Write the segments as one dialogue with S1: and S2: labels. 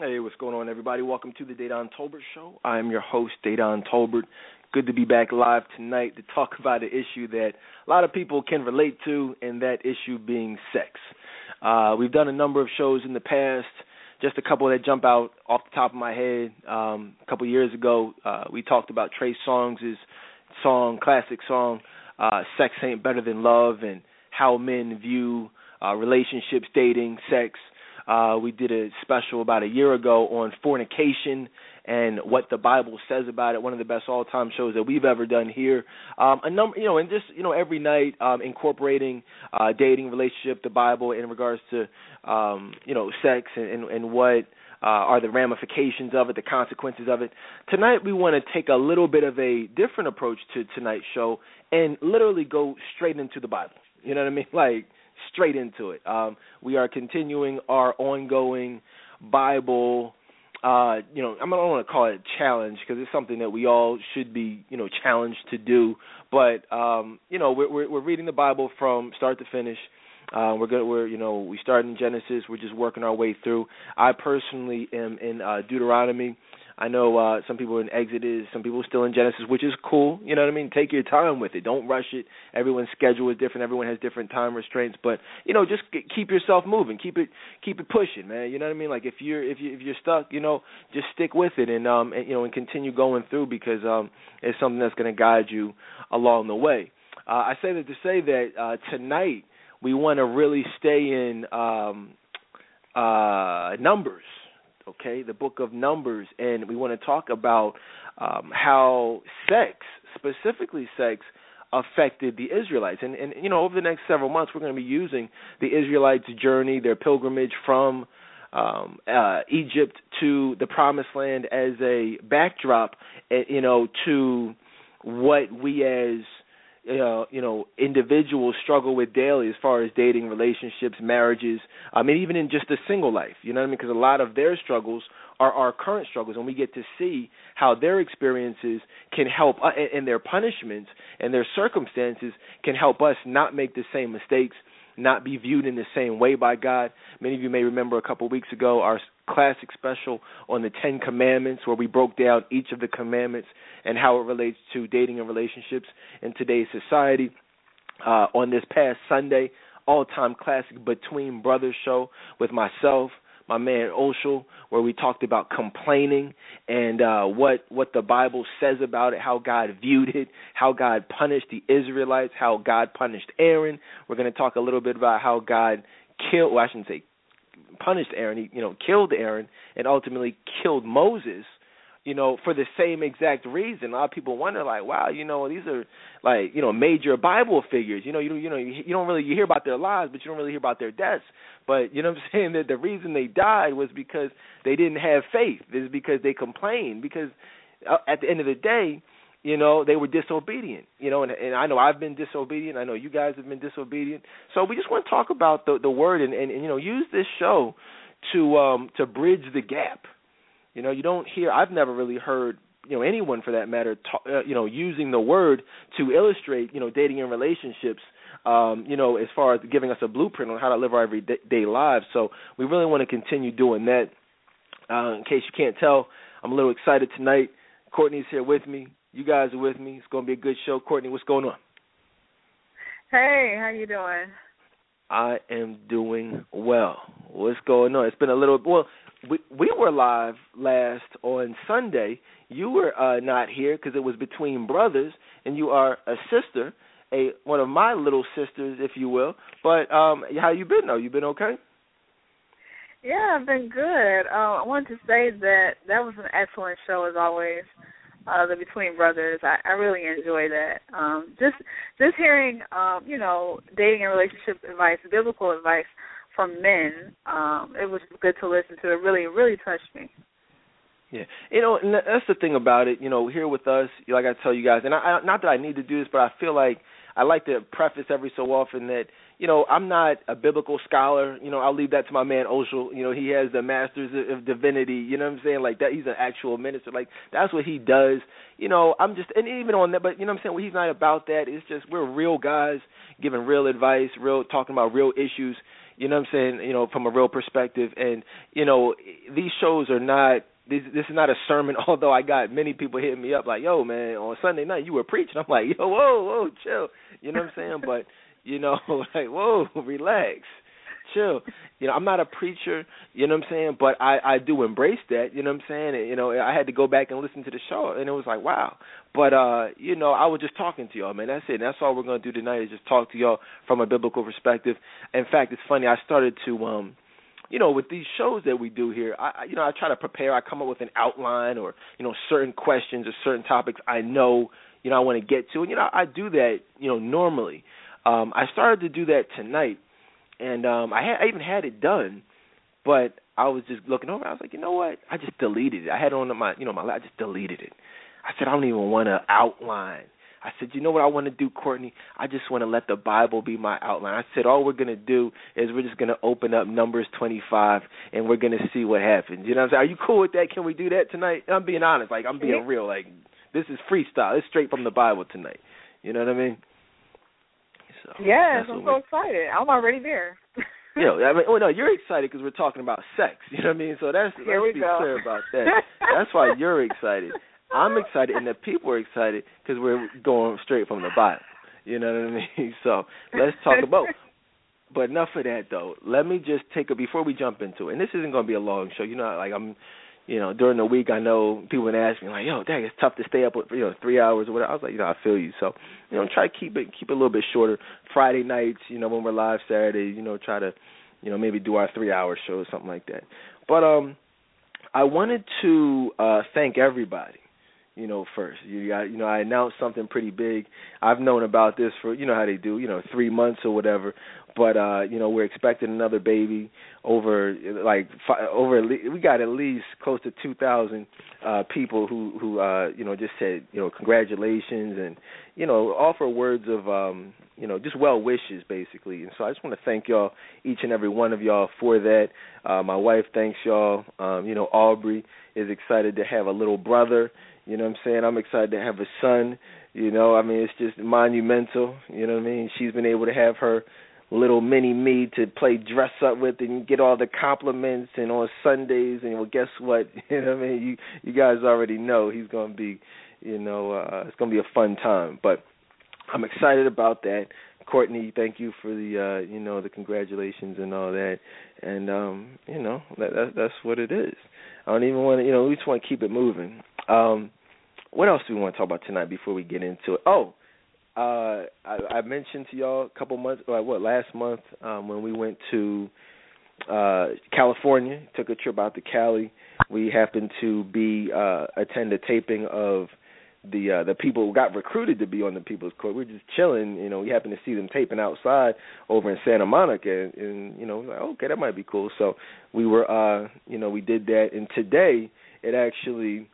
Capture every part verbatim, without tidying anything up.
S1: Hey, what's going on, everybody? Welcome to the Dedan Tolbert Show. I am your host, Dedan Tolbert. Good to be back live tonight to talk about an issue that a lot of people can relate to, and that issue being sex. Uh, we've done a number of shows in the past. Just a couple that jump out off the top of my head. Um, a couple years ago, uh, we talked about Trey Songz' song, classic song, uh, Sex Ain't Better Than Love, and how men view uh, relationships, dating, sex. Uh, we did a special about a year ago on fornication and what the Bible says about it. One of the best all-time shows that we've ever done here. Um, a number, you know, and just you know, every night um, incorporating uh, dating, relationship, the Bible in regards to um, you know, sex and, and, and what uh, are the ramifications of it, the consequences of it. Tonight we want to take a little bit of a different approach to tonight's show and literally go straight into the Bible. You know what I mean? Like, straight into it. Um, we are continuing our ongoing Bible, uh, you know, I don't want to call it a challenge because it's something that we all should be, you know, challenged to do. But, um, you know, we're, we're, we're reading the Bible from start to finish. Uh, we're good. We're, you know, we started in Genesis. We're just working our way through. I personally am in uh, Deuteronomy. I know uh, some people are in Exodus, some people are still in Genesis, which is cool. You know what I mean? Take your time with it. Don't rush it. Everyone's schedule is different. Everyone has different time restraints. But you know, just g- keep yourself moving. Keep it, keep it pushing, man. You know what I mean? Like if you're if you if you're stuck, you know, just stick with it and um and, you know and continue going through because um it's something that's going to guide you along the way. Uh, I say that to say that uh, tonight we want to really stay in um, uh, Numbers. Okay, the book of Numbers, and we want to talk about um, how sex, specifically sex, affected the Israelites. And, and, you know, over the next several months, we're going to be using the Israelites' journey, their pilgrimage from um, uh, Egypt to the Promised Land as a backdrop, you know, to what we as Uh, you know, individuals struggle with daily as far as dating, relationships, marriages, I mean, even in just a single life, you know what I mean? Because a lot of their struggles are our current struggles, and we get to see how their experiences can help, uh, and their punishments and their circumstances can help us not make the same mistakes, not be viewed in the same way by God. Many of you may remember a couple of weeks ago our classic special on the Ten Commandments where we broke down each of the commandments and how it relates to dating and relationships in today's society. Uh, on this past Sunday, all-time classic Between Brothers show with myself, my man Oshel, where we talked about complaining and uh, what what the Bible says about it, how God viewed it, how God punished the Israelites, how God punished Aaron. We're going to talk a little bit about how God killed, well, I shouldn't say punished Aaron, he, you know, killed Aaron and ultimately killed Moses, you know, for the same exact reason. A lot of people wonder, like, wow, you know, these are like, you know, major Bible figures. You know, you you know, you, you don't really you hear about their lives, but you don't really hear about their deaths. But you know what I'm saying? That the reason they died was because they didn't have faith. It's because they complained. Because uh, at the end of the day, you know, they were disobedient. You know, and, and I know I've been disobedient. I know you guys have been disobedient. So we just want to talk about the the word and, and, and you know, use this show to um to bridge the gap. You know, you don't hear, I've never really heard, you know, anyone for that matter, ta- uh, you know, using the word to illustrate, you know, dating and relationships, um, you know, as far as giving us a blueprint on how to live our everyday lives. So we really want to continue doing that. Uh, in case you can't tell, I'm a little excited tonight. Courtney's here with me. You guys are with me. It's going to be a good show. Courtney, what's going on?
S2: Hey, how you doing?
S1: I am doing well. What's going on? It's been a little, well, We we were live last on Sunday. You were uh, not here because it was Between Brothers, and you are a sister, a one of my little sisters, if you will. But um, how you been, though? You been okay?
S2: Yeah, I've been good. Uh, I wanted to say that that was an excellent show, as always, uh, the Between Brothers. I, I really enjoy that. Um, just just hearing, um, you know, dating and relationship advice, biblical advice from men, um, it was good to listen to. It really, really touched me.
S1: Yeah, you know, and that's the thing about it. You know, here with us, like I tell you guys, and I, I, not that I need to do this, but I feel like I like to preface every so often that, you know, I'm not a biblical scholar. You know, I'll leave that to my man Oshel. You know, he has the Masters of Divinity. You know what I'm saying? Like that, he's an actual minister. Like that's what he does. You know, I'm just, and even on that, but you know what I'm saying? Well, he's not about that. It's just we're real guys giving real advice, real talking about real issues. You know what I'm saying? You know, from a real perspective. And, you know, these shows are not, this, this is not a sermon, although I got many people hitting me up like, yo, man, on Sunday night you were preaching. I'm like, yo, whoa, whoa, chill. You know what I'm saying? But, you know, like, whoa, relax. Chill. You know, I'm not a preacher, you know what I'm saying, but I, I do embrace that, you know what I'm saying? And, you know, I had to go back and listen to the show, and it was like, wow. But, uh, you know, I was just talking to y'all, man. That's it. And that's all we're going to do tonight is just talk to y'all from a biblical perspective. In fact, it's funny, I started to, um, you know, with these shows that we do here, I, you know, I try to prepare. I come up with an outline or, you know, certain questions or certain topics I know, you know, I want to get to. And, you know, I do that, you know, normally. Um, I started to do that tonight. And um, I, had, I even had it done, but I was just looking over. I was like, you know what? I just deleted it. I had it on my, you know, my. I just deleted it. I said, I don't even want to outline. I said, you know what I want to do, Courtney? I just want to let the Bible be my outline. I said, all we're going to do is we're just going to open up Numbers twenty-five, and we're going to see what happens. You know what I'm saying? Are you cool with that? Can we do that tonight? I'm being honest. Like, I'm being real. Like, this is freestyle. It's straight from the Bible tonight. You know what I mean?
S2: So, yes, I'm so excited. I'm already there.
S1: You know, I mean, well, no, you're excited because we're talking about sex. You know what I mean? So that's
S2: Here
S1: let's
S2: we
S1: be
S2: go.
S1: clear about that. That's why you're excited. I'm excited, and the people are excited because we're going straight from the Bible. You know what I mean? So let's talk about. But enough of that, though. Let me just take a before we jump into it. And this isn't going to be a long show. You know, like I'm. You know, during the week, I know people would ask me like, "Yo, dang, it's tough to stay up, you know, three hours or whatever." I was like, you know, I feel you. So, you know, try to keep it keep it a little bit shorter. Friday nights, you know, when we're live Saturdays, you know, try to, you know, maybe do our three-hour show or something like that. But um, I wanted to uh, thank everybody. You know, first, you got, you know, I announced something pretty big. I've known about this for, you know, how they do, you know, three months or whatever. But uh, you know, we're expecting another baby. Over like five, over, we got at least close to two thousand uh, people who who uh, you know just said, you know, congratulations and, you know, offer words of um, you know, just well wishes basically. And so I just want to thank y'all, each and every one of y'all, for that. Uh, my wife thanks y'all. Um, you know, Aubrey is excited to have a little brother. You know what I'm saying? I'm excited to have a son. You know, I mean, it's just monumental. You know what I mean? She's been able to have her little mini me to play dress up with and get all the compliments, and on Sundays, and well, guess what? You know what I mean? You you guys already know he's going to be, you know, uh, it's going to be a fun time. But I'm excited about that. Courtney, thank you for the, uh, you know, the congratulations and all that. And, um, you know, that, that, that's what it is. I don't even want to, you know, we just want to keep it moving. Um, what else do we want to talk about tonight before we get into it? Oh, uh, I, I mentioned to y'all a couple months, like what, last month um, when we went to uh, California, took a trip out to Cali. We happened to be uh, attend a taping of the uh, the people who got recruited to be on the People's Court. We were just chilling, you know. We happened to see them taping outside over in Santa Monica, and, and you know, like, okay, that might be cool. So we were, uh, you know, we did that, and today it actually,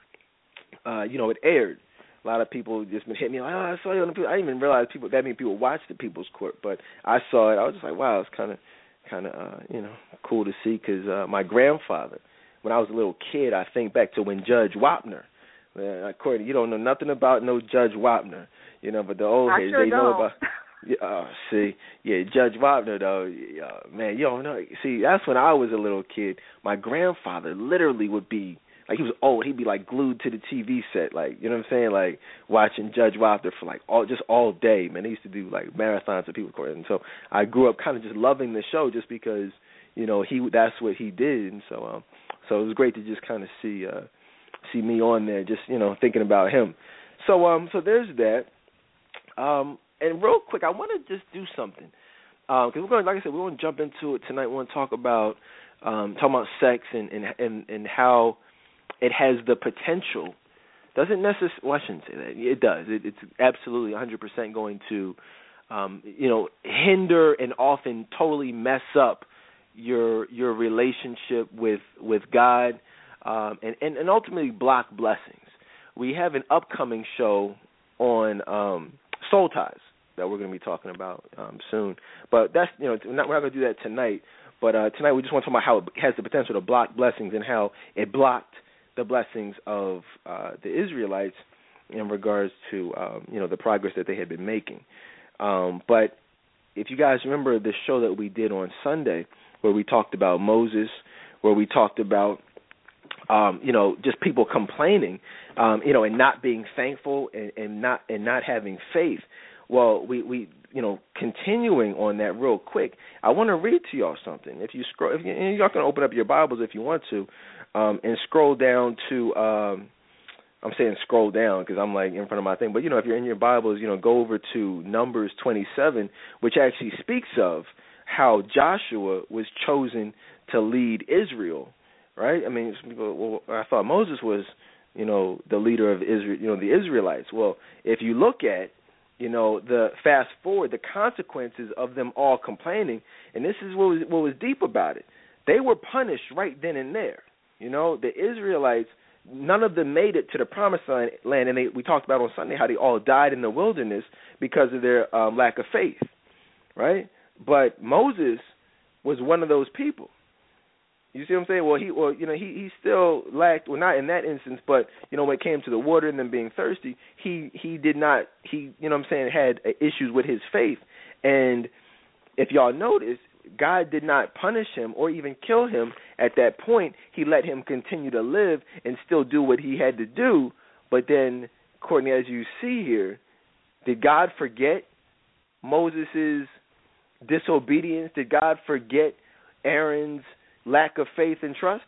S1: uh, you know, it aired. A lot of people just been hitting me like, oh, I saw you on the People. I didn't even realize people that many people watch the People's Court, but I saw it. I was just like, wow, it's kind of, kind of, uh, you know, cool to see because uh, my grandfather, when I was a little kid, I think back to when Judge Wapner. Man, Courtney, you don't know nothing about no Judge Wapner, you know, but the old
S2: I
S1: heads,
S2: sure
S1: they
S2: don't.
S1: know about. Yeah, uh, see, yeah, Judge Wapner though, uh, man, you don't know. See, that's when I was a little kid. My grandfather literally would be like, he was old. He'd be like glued to the T V set, like, you know what I'm saying, like watching Judge Wapner for like all just all day. Man, they used to do like marathons of People's Court, and so I grew up kind of just loving the show just because, you know, he that's what he did, and so um, so it was great to just kind of see. Uh, see me on there, just, you know, thinking about him. So um, so there's that. Um, and real quick, I want to just do something because um, we're going, like I said, we're going to jump into it tonight. We want to talk about um, talking about sex and, and and and how it has the potential. Doesn't necessarily. Well, I shouldn't say that. It does. It, it's absolutely one hundred percent going to, um, you know, hinder and often totally mess up your your relationship with with God. Um, and, and, and ultimately block blessings. We have an upcoming show on um, Soul Ties that we're going to be talking about um, soon. But that's, you know, we're not, we're not going to do that tonight. But uh, tonight we just want to talk about how it has the potential to block blessings and how it blocked the blessings of uh, the Israelites in regards to, um, you know, the progress that they had been making. Um, but if you guys remember the show that we did on Sunday where we talked about Moses, where we talked about, um, you know, just people complaining, um, you know, and not being thankful and, and not and not having faith. Well, we, we, you know, continuing on that real quick, I want to read to y'all something. If you scroll, if you, and y'all can open up your Bibles if you want to, um, and scroll down to, um, I'm saying scroll down because I'm like in front of my thing, but you know, if you're in your Bibles, you know, go over to Numbers twenty-seven, which actually speaks of how Joshua was chosen to lead Israel, right? I mean, well, I thought Moses was, you know, the leader of Israel, you know, the Israelites. Well, if you look at, you know, the fast forward, the consequences of them all complaining, and this is what was, what was deep about it. They were punished right then and there. You know, the Israelites, none of them made it to the promised land, and they, we talked about on Sunday how they all died in the wilderness because of their um, lack of faith, right? But Moses was one of those people. You see what I'm saying? Well, he, well, you know, he, he still lacked, well, not in that instance, but you know, when it came to the water and them being thirsty, he, he did not, he, you know, what I'm saying, had issues with his faith. And if y'all notice, God did not punish him or even kill him at that point. He let him continue to live and still do what he had to do. But then, Courtney, as you see here, did God forget Moses' disobedience? Did God forget Aaron's lack of faith and trust?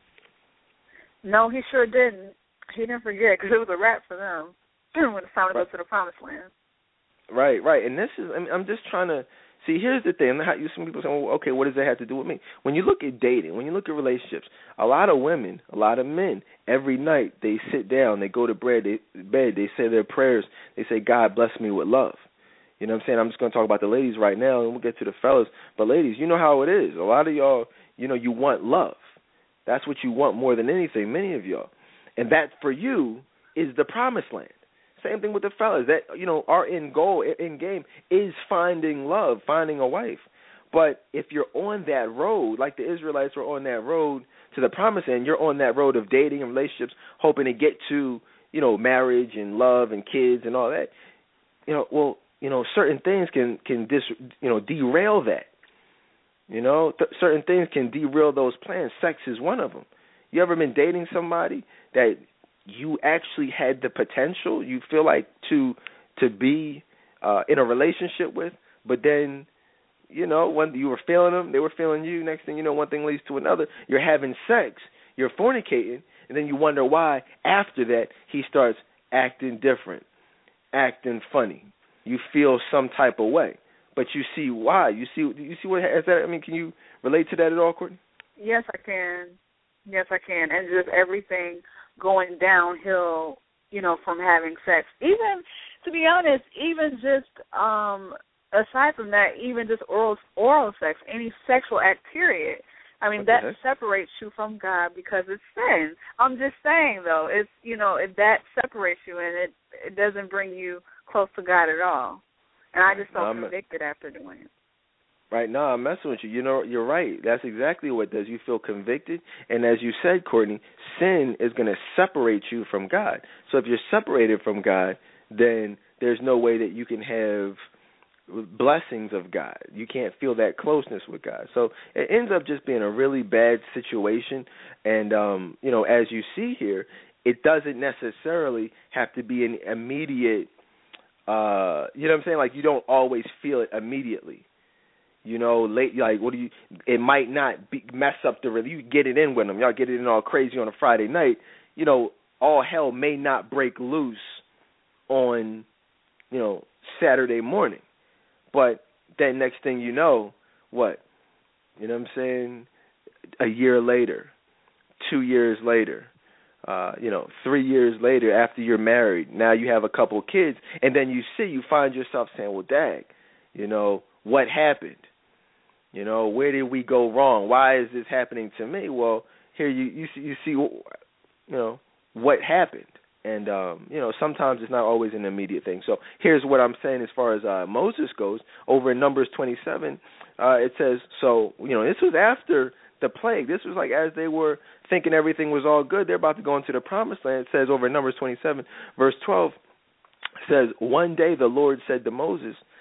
S2: No, he sure didn't. He didn't forget because it was a wrap for them when it's time to
S1: right.
S2: go to the promised land.
S1: Right, right. And this is, I mean, I'm just trying to, see, here's the thing. How you, some people say, well, okay, what does that have to do with me? When you look at dating, when you look at relationships, a lot of women, a lot of men, every night they sit down, they go to bed, they, bed, they say their prayers, they say, God bless me with love. You know what I'm saying? I'm just going to talk about the ladies right now, and we'll get to the fellas. But ladies, you know how it is. A lot of y'all, you know, you want love. That's what you want more than anything, many of y'all. And that, for you, is the promised land. Same thing with the fellas. That, you know, our end goal, end game, is finding love, finding a wife. But if you're on that road, like the Israelites were on that road to the promised land, you're on that road of dating and relationships, hoping to get to, you know, marriage and love and kids and all that. You know, well, you know, certain things can can dis, you know, derail that. You know, th- certain things can derail those plans. Sex is one of them. You ever been dating somebody that you actually had the potential, you feel like, to to be uh, in a relationship with, but then, you know, when you were feeling them, they were feeling you. Next thing you know, one thing leads to another. You're having sex, you're fornicating, and then you wonder why after that he starts acting different, acting funny. You feel some type of way, but you see why. You see, you see what is that? I mean, can you relate to that at all, Courtney?
S2: Yes, I can. Yes, I can. And just everything going downhill, you know, from having sex. Even, to be honest, even just um, aside from that, even just oral oral sex, any sexual act, period. I mean, that separates you from God because it's sin. I'm just saying, though, it's, you know, it, that separates you, and it it doesn't bring you close to God at all. And I just felt um, convicted after doing it.
S1: Right, no, I'm messing with you. You know, you're right. That's exactly what does. You feel convicted, and as you said, Courtney, sin is going to separate you from God. So if you're separated from God, then there's no way that you can have blessings of God. You can't feel that closeness with God. So it ends up just being a really bad situation. And, um, you know, as you see here, it doesn't necessarily have to be an immediate, uh, you know what I'm saying? Like, you don't always feel it immediately. You know, late, like, what do you, it might not be, mess up the, you get it in with them. Y'all get it in all crazy on a Friday night. You know, all hell may not break loose on, you know, Saturday morning. But then next thing you know, what? You know what I'm saying? A year later, two years later, uh, you know, three years later after you're married, now you have a couple of kids, and then you see, you find yourself saying, well, dang, you know, what happened? You know, where did we go wrong? Why is this happening to me? Well, here you you see, you see you know, what happened. And, um, you know, sometimes it's not always an immediate thing. So here's what I'm saying as far as uh, Moses goes. Over in Numbers twenty-seven, uh, it says, so, you know, this was after the plague. This was like as they were thinking everything was all good. They're about to go into the promised land. It says over in Numbers twenty-seven, verse twelve, says, one day the Lord said to Moses,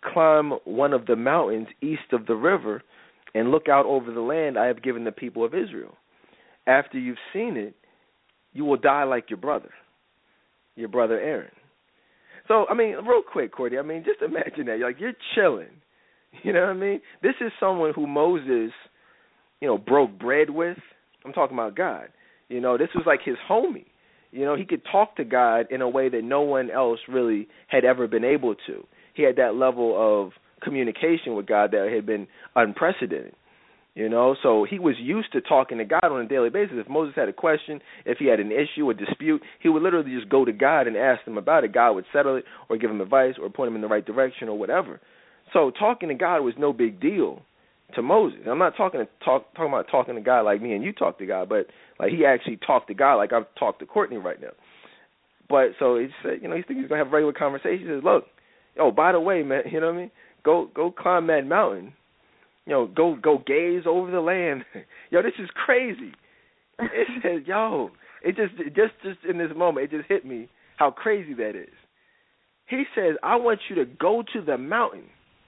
S1: climb one of the mountains east of the river and look out over the land I have given the people of Israel. After you've seen it, you will die like your brother, your brother Aaron. So, I mean, real quick, Courtney, I mean, just imagine that. Like, you're chilling. You know what I mean? This is someone who Moses, you know, broke bread with. I'm talking about God. You know, this was like his homie. You know, he could talk to God in a way that no one else really had ever been able to. He had that level of communication with God that had been unprecedented. You know, so he was used to talking to God on a daily basis. If Moses had a question, if he had an issue, a dispute, he would literally just go to God and ask him about it. God would settle it or give him advice or point him in the right direction or whatever. So talking to God was no big deal to Moses. I'm not talking to talk talking about talking to God like me and you talk to God, but like he actually talked to God like I've talked to Courtney right now. But so he said, you know, he thinks he's gonna have a regular conversation. He says, look, oh, by the way, man, you know what I mean? Go go climb that mountain. You know, go go gaze over the land. Yo, this is crazy. It says, yo, it just just just in this moment, it just hit me how crazy that is. He says, I want you to go to the mountain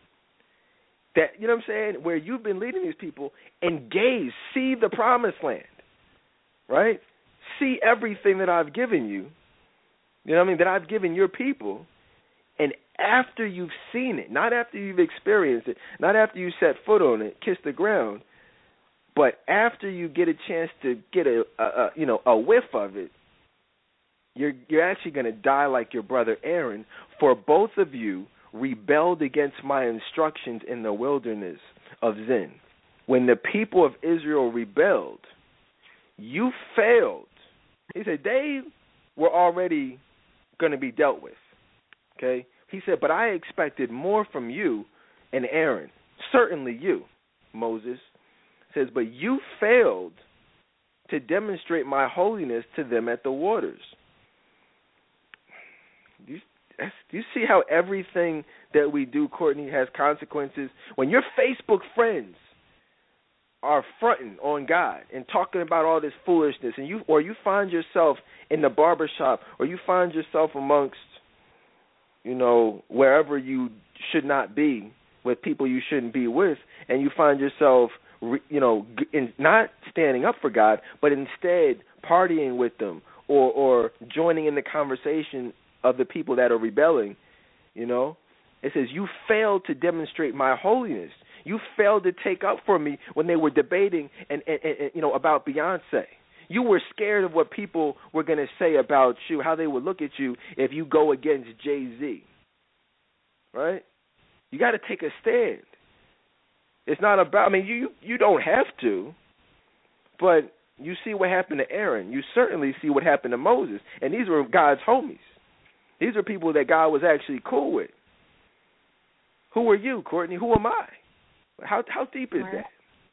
S1: that, you know what I'm saying, where you've been leading these people and gaze, see the promised land, right? See everything that I've given you, you know what I mean, that I've given your people. And after you've seen it, not after you've experienced it, not after you set foot on it, kiss the ground, but after you get a chance to get a, a, a you know a whiff of it, you're you're actually going to die like your brother Aaron, for both of you rebelled against my instructions in the wilderness of Zin. When the people of Israel rebelled, you failed. He said they were already going to be dealt with. Okay? He said, but I expected more from you and Aaron. Certainly you, Moses. Says, but you failed to demonstrate my holiness to them at the waters. Do you, do you see how everything that we do, Courtney, has consequences? When your Facebook friends are fronting on God and talking about all this foolishness, and you or you find yourself in the barbershop, or you find yourself amongst, you know, wherever you should not be, with people you shouldn't be with, and you find yourself, you know, in, not standing up for God, but instead partying with them or, or joining in the conversation of the people that are rebelling, you know. It says, you failed to demonstrate my holiness. You failed to take up for me when they were debating and, and, and you know, about Beyonce. You were scared of what people were going to say about you, how they would look at you if you go against Jay-Z, right? You got to take a stand. It's not about, I mean, you you don't have to, but you see what happened to Aaron. You certainly see what happened to Moses, and these were God's homies. These are people that God was actually cool with. Who are you, Courtney? Who am I? How how deep is that?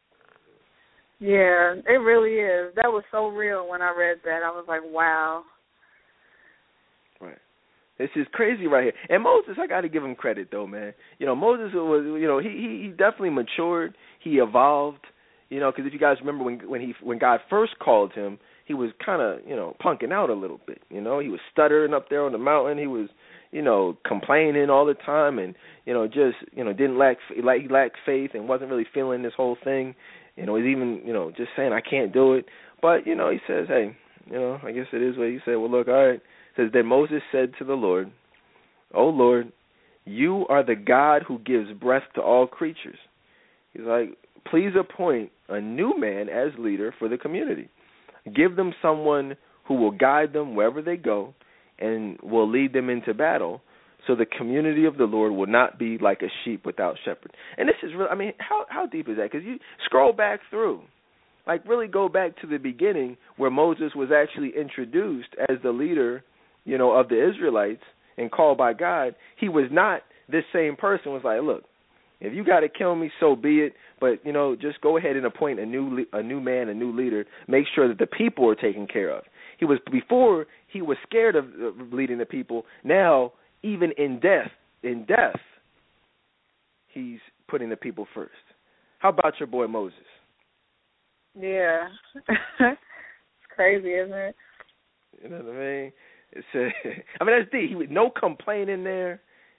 S2: Yeah, it really is. That was so real when I read that. I was like, wow.
S1: Right. This is crazy right here. And Moses, I got to give him credit, though, man. You know, Moses was, you know, he he, he definitely matured. He evolved, you know, because if you guys remember when when he when God first called him, he was kind of, you know, punking out a little bit. You know, he was stuttering up there on the mountain. He was, you know, complaining all the time, and you know, just you know, didn't lack like he lacked faith and wasn't really feeling this whole thing. You know, he's even, you know, just saying, I can't do it. But, you know, he says, hey, you know, I guess it is what he said. Well, look, all right. It says, then Moses said to the Lord, oh, Lord, you are the God who gives breath to all creatures. He's like, please appoint a new man as leader for the community. Give them someone who will guide them wherever they go and will lead them into battle, so the community of the Lord will not be like a sheep without shepherd. And this is really, I mean, how how deep is that? Because you scroll back through, like really go back to the beginning where Moses was actually introduced as the leader, you know, of the Israelites and called by God. He was not this same person. Was like, look, if you got to kill me, so be it. But, you know, just go ahead and appoint a new a new man, a new leader. Make sure that the people are taken care of. He was, before he was scared of leading the people. Now, even in death, in death, he's putting the people first. How about your boy Moses?
S2: Yeah. It's crazy, isn't it?
S1: You know what I mean? It's, uh, I mean, that's deep. He was no complaining there.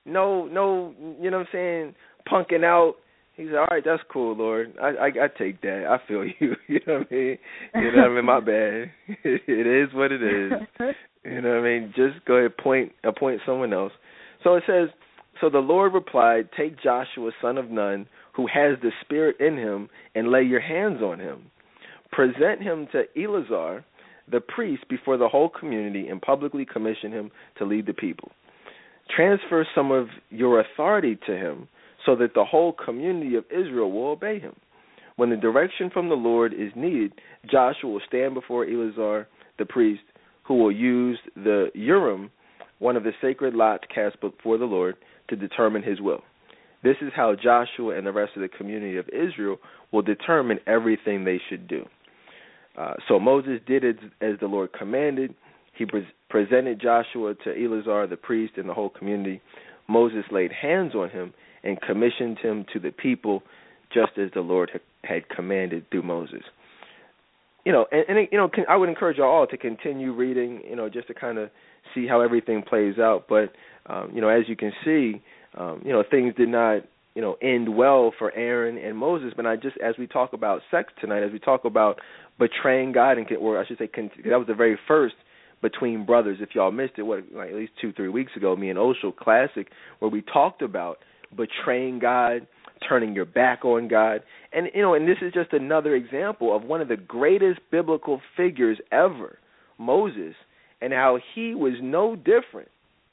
S1: no, no, you know what I'm saying, punking out. He said, all right, that's cool, Lord. I, I I take that. I feel you. You know what I mean? You know what I mean? My bad. It is what it is. You know what I mean? Just go ahead, point, appoint someone else. So it says, so the Lord replied, take Joshua, son of Nun, who has the Spirit in him, and lay your hands on him. Present him to Eleazar, the priest, before the whole community, and publicly commission him to lead the people. Transfer some of your authority to him, so that the whole community of Israel will obey him. When the direction from the Lord is needed, Joshua will stand before Eleazar, the priest, who will use the Urim, one of the sacred lots cast before the Lord, to determine his will. This is how Joshua and the rest of the community of Israel will determine everything they should do. Uh, so Moses did as, as the Lord commanded. He pre- presented Joshua to Eleazar, the priest, and the whole community. Moses laid hands on him and commissioned him to the people, just as the Lord had commanded through Moses. You know, and, and you know, I would encourage you all to continue reading, you know, just to kind of see how everything plays out. But um, you know, as you can see, um, you know, things did not, you know, end well for Aaron and Moses. But I just, as we talk about sex tonight, as we talk about betraying God, and or I should say, that was the very first between brothers. If y'all missed it, what, like at least two, three weeks ago, me and Oshel Classic, where we talked about betraying God, turning your back on God. And, you know, and this is just another example of one of the greatest biblical figures ever, Moses, and how he was no different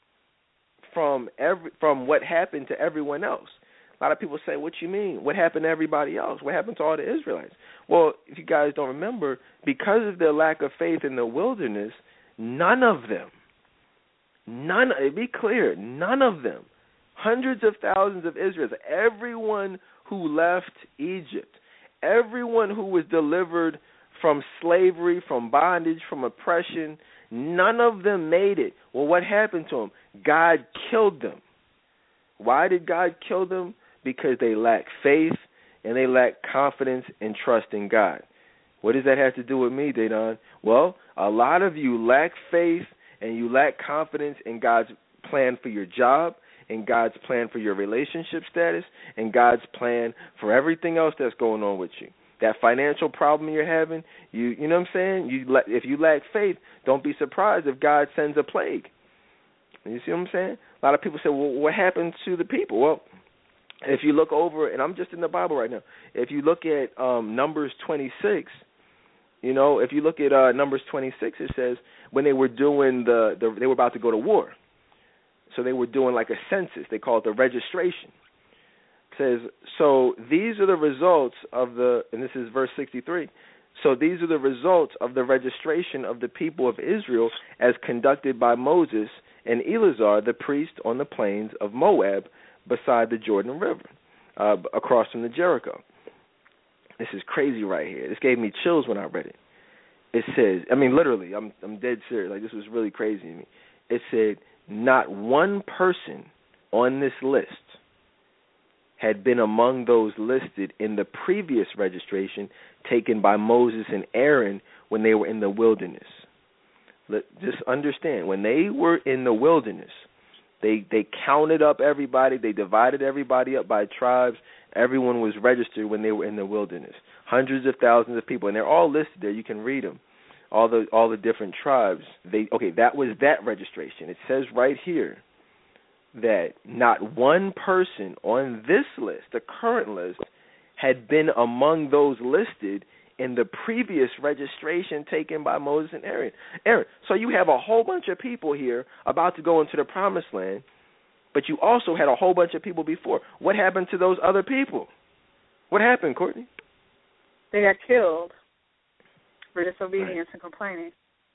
S1: from every from what happened to everyone else. A lot of people say, what you mean? What happened to everybody else? What happened to all the Israelites? Well, if you guys don't remember, because of their lack of faith in the wilderness, none of them, none, be clear, none of them, hundreds of thousands of Israelites, everyone who left Egypt, everyone who was delivered from slavery, from bondage, from oppression, none of them made it. Well, what happened to them? God killed them. Why did God kill them? Because they lacked faith and they lacked confidence and trust in God. What does that have to do with me, Dedan? Well, a lot of you lack faith and you lack confidence in God's plan for your job, and God's plan for your relationship status, and God's plan for everything else that's going on with you. That financial problem you're having, you you know what I'm saying? You if you lack faith, don't be surprised if God sends a plague. You see what I'm saying? A lot of people say, well, what happened to the people? Well, if you look over, and I'm just in the Bible right now, if you look at um, Numbers twenty-six, you know, if you look at uh, Numbers twenty-six, it says when they were doing the, the, they were about to go to war. So they were doing like a census. They call it the registration. It says, so these are the results of the, and this is verse sixty-three, so these are the results of the registration of the people of Israel as conducted by Moses and Eleazar, the priest, on the plains of Moab beside the Jordan River, uh, across from the Jericho. This is crazy right here. This gave me chills when I read it. It says, I mean, literally, I'm I'm dead serious. Like, this was really crazy to me. It said, not one person on this list had been among those listed in the previous registration taken by Moses and Aaron when they were in the wilderness. Let, just understand, when they were in the wilderness, they they counted up everybody, they divided everybody up by tribes. Everyone was registered when they were in the wilderness. Hundreds of thousands of people, and they're all listed there. You can read them. All the all the different tribes. They okay, that was that registration. It says right here that not one person on this list, the current list, had been among those listed in the previous registration taken by Moses and Aaron. Aaron. So you have a whole bunch of people here about to go into the promised land, but you also had a whole bunch of people before. What happened to those other people? What happened, Courtney?
S2: They got killed for disobedience right. and complaining.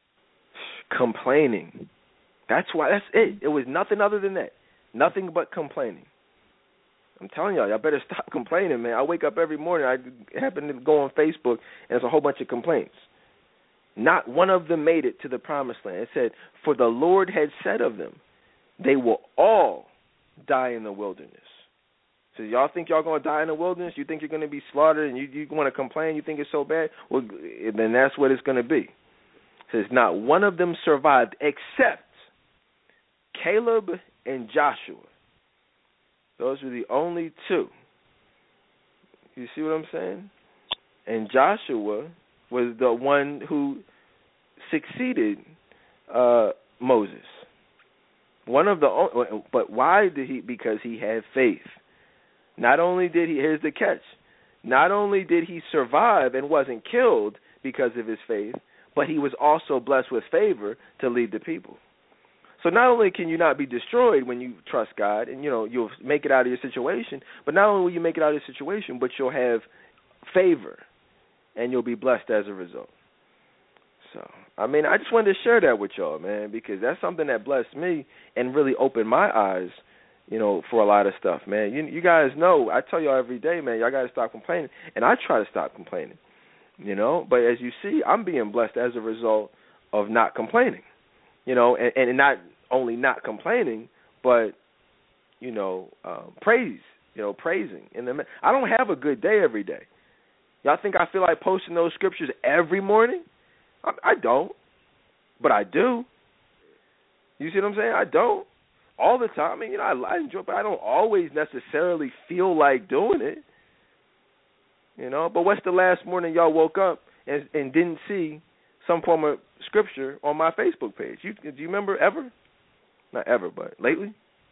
S1: Complaining. That's why. That's it. It was nothing other than that. Nothing but complaining. I'm telling y'all, y'all better stop complaining, man. I wake up every morning, I happen to go on Facebook, and there's a whole bunch of complaints. Not one of them made it to the promised land. It said, for the Lord had said of them, they will all die in the wilderness. So y'all think y'all going to die in the wilderness? You think you're going to be slaughtered and you, you want to complain? You think it's so bad? Well, then that's what it's going to be. It says, not one of them survived except Caleb and Joshua. Those were the only two. You see what I'm saying? And Joshua was the one who succeeded uh, Moses. One of the only, but why did he? Because he had faith. Not only did he, here's the catch, not only did he survive and wasn't killed because of his faith, but he was also blessed with favor to lead the people. So not only can you not be destroyed when you trust God, and you know you'll make it out of your situation, but not only will you make it out of your situation, but you'll have favor, and you'll be blessed as a result. So, I mean, I just wanted to share that with y'all, man, because that's something that blessed me and really opened my eyes, you know, for a lot of stuff, man. You, you guys know, I tell y'all every day, man, y'all got to stop complaining, and I try to stop complaining, you know. But as you see, I'm being blessed as a result of not complaining, you know, and, and not only not complaining, but, you know, um, praise, you know, praising. And I don't have a good day every day. Y'all think I feel like posting those scriptures every morning? I, I don't, but I do. You see what I'm saying? I don't all the time. I mean, you know, I, I enjoy it, but I don't always necessarily feel like doing it. You know, but what's the last morning y'all woke up and, and didn't see some form of scripture on my Facebook page? You, do you remember ever? Not ever, but lately?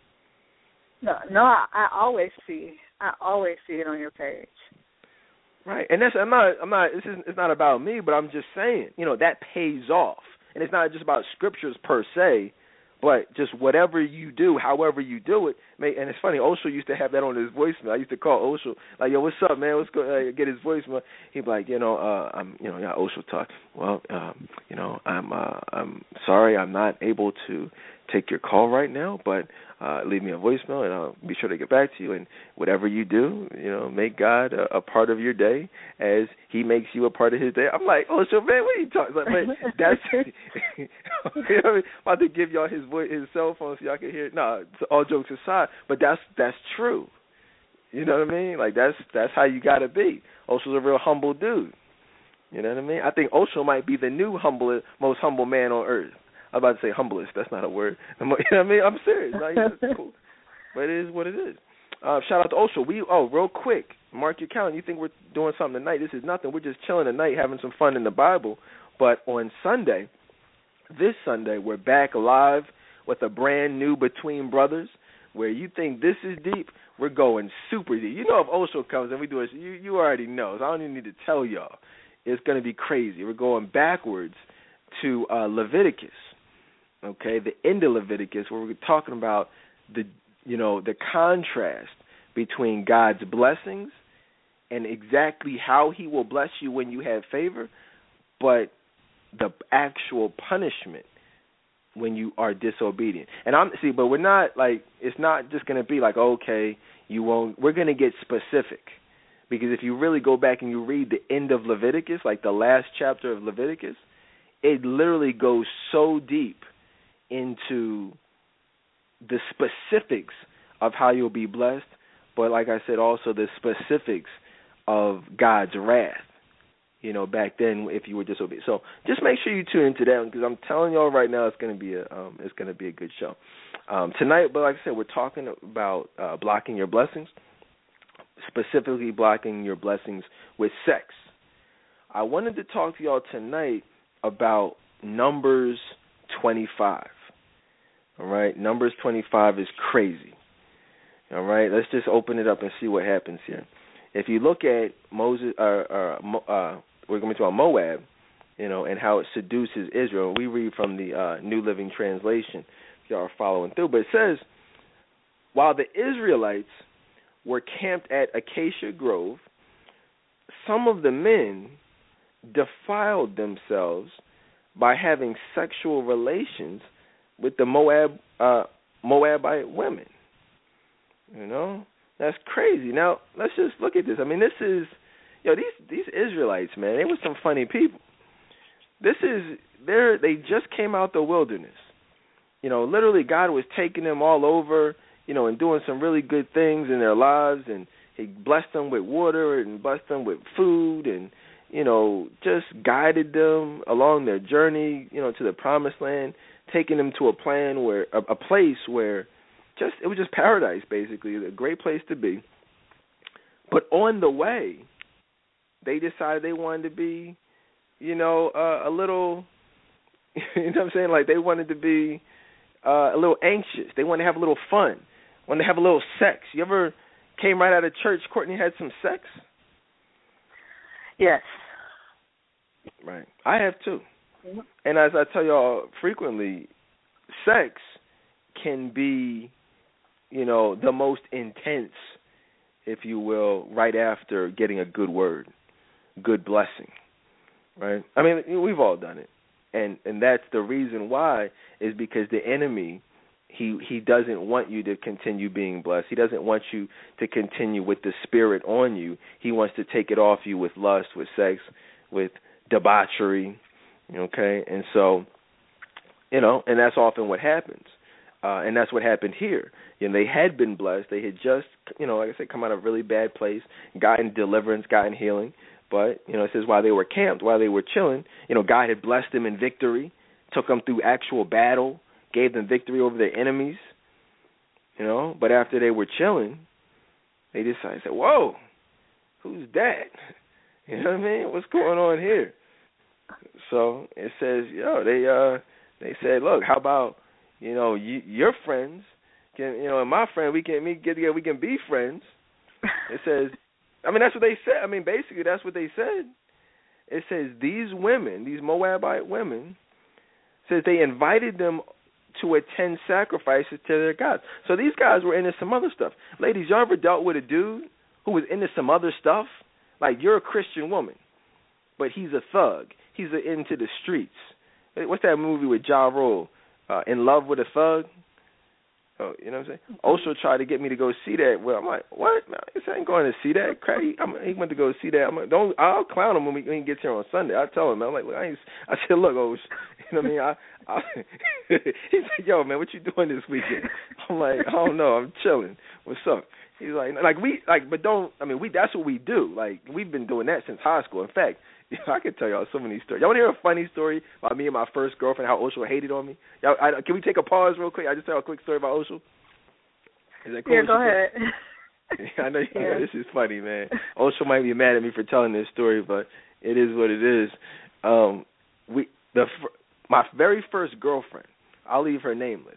S2: No, no, I, I always see. I always see it on your page.
S1: Right, and that's I'm not I'm not this is it's not about me, but I'm just saying, you know, that pays off, and it's not just about scriptures per se, but just whatever you do, however you do it. May, and it's funny, Osho used to have that on his voicemail. I used to call Osho like, "Yo, what's up, man? What's going?" Uh, get his voicemail. He'd be like, "You know, uh, I'm, you know, yeah, Osho talk. Well, um, you know, I'm, uh, I'm sorry, I'm not able to take your call right now, but uh, leave me a voicemail, and I'll be sure to get back to you. And whatever you do, you know, make God a, a part of your day as He makes you a part of His day." I'm like, "Oh, so man, what are you talking about?" Like, that's you know what I mean? I'm about to give y'all his voice, his cell phone, so y'all can hear it. No, all jokes aside, but that's that's true. You know what I mean? Like that's that's how you gotta be. Osho's a real humble dude. You know what I mean? I think Osho might be the new humble, most humble man on earth. I was about to say humblest. That's not a word. You know what I mean? I'm serious. Like, that's cool. But it is what it is. Uh, shout out to Osho. We oh, real quick, mark your calendar. You think we're doing something tonight? This is nothing. We're just chilling tonight, having some fun in the Bible. But on Sunday, this Sunday, we're back live with a brand new Between Brothers. Where you think this is deep, we're going super deep. You know, if Osho comes and we do it, you you already know. So I don't even need to tell y'all. It's going to be crazy. We're going backwards to uh, Leviticus. Okay, the end of Leviticus, where we're talking about the, you know, the contrast between God's blessings and exactly how He will bless you when you have favor, but the actual punishment when you are disobedient. And I'm see, but we're not like it's not just going to be like, okay, you won't. We're going to get specific, because if you really go back and you read the end of Leviticus, like the last chapter of Leviticus, it literally goes so deep into the specifics of how you'll be blessed, but like I said, also the specifics of God's wrath, you know, back then if you were disobedient. So just make sure you tune into that, because I'm telling y'all right now it's going to be a um, it's going to be a good show um, tonight. But like I said, we're talking about uh, blocking your blessings, specifically blocking your blessings with sex. I wanted to talk to y'all tonight about Numbers twenty-five. All right, Numbers twenty-five is crazy. All right, let's just open it up and see what happens here. If you look at Moses, uh, uh, uh, we're going to talk about Moab, you know, and how it seduces Israel. We read from the uh, New Living Translation, if y'all are following through. But it says, while the Israelites were camped at Acacia Grove, some of the men defiled themselves by having sexual relations with the Moab uh, Moabite women. You know, that's crazy. Now let's just look at this. I mean, this is, you know, these these Israelites, man, they were some funny people. This is they they just came out the wilderness. You know, literally God was taking them all over, you know, and doing some really good things in their lives, and He blessed them with water and blessed them with food, and you know, just guided them along their journey, you know, to the promised land, taking them to a plan where a, a place where, just it was just paradise, basically, a great place to be. But on the way, they decided they wanted to be, you know, uh, a little, you know what I'm saying? Like they wanted to be uh, a little anxious. They wanted to have a little fun. Wanted to have a little sex. You ever came right out of church, Courtney, had some sex?
S2: Yes.
S1: Right. I have too.
S2: Mm-hmm.
S1: And as I tell y'all frequently, sex can be, you know, the most intense, if you will, right after getting a good word, good blessing, right? I mean, we've all done it. And and that's the reason why, is because the enemy, he he doesn't want you to continue being blessed. He doesn't want you to continue with the spirit on you. He wants to take it off you with lust, with sex, with debauchery, okay? And so, you know, and that's often what happens. Uh, and that's what happened here. You know, they had been blessed. They had just, you know, like I said, come out of a really bad place, gotten deliverance, gotten healing. But, you know, it says while they were camped, while they were chilling, you know, God had blessed them in victory, took them through actual battle, gave them victory over their enemies, you know. But after they were chilling, they decided, said, whoa, who's that? You know what I mean? What's going on here? So it says, yo, they uh, they said, look, how about, you know, you, your friends can, you know, and my friend, we can we get together, we can be friends. It says, I mean, that's what they said. I mean, basically, that's what they said. It says these women, these Moabite women, says they invited them to attend sacrifices to their gods. So these guys were into some other stuff. Ladies, y'all ever dealt with a dude who was into some other stuff? Like, you're a Christian woman, but he's a thug. He's a, into the streets. What's that movie with Ja Rule? Uh, In Love with a Thug? Oh, you know what I'm saying? Osho tried to get me to go see that. Well, I'm like, what? Man, I ain't going to see that. Crazy. I'm, he went to go see that. I'm like, don't. I'll clown him when, we, when he gets here on Sunday. I tell him, man. I'm like, look, I, ain't, I said, look, Osho. You know what I mean? I, I, he said, yo, man, what you doing this weekend? I'm like, I don't know. I'm chilling. What's up? He's like, like we, like, but don't. I mean, we. That's what we do. Like, we've been doing that since high school. In fact, I can tell y'all so many stories. Y'all want to hear a funny story about me and my first girlfriend? How Osho hated on me? Y'all, I, can we take a pause real quick? I just tell a quick story about Osho. Is that cool?
S2: Yeah, go ahead.
S1: I know, yeah. know this is funny, man. Osho might be mad at me for telling this story, but it is what it is. Um, we the my very first girlfriend. I'll leave her nameless.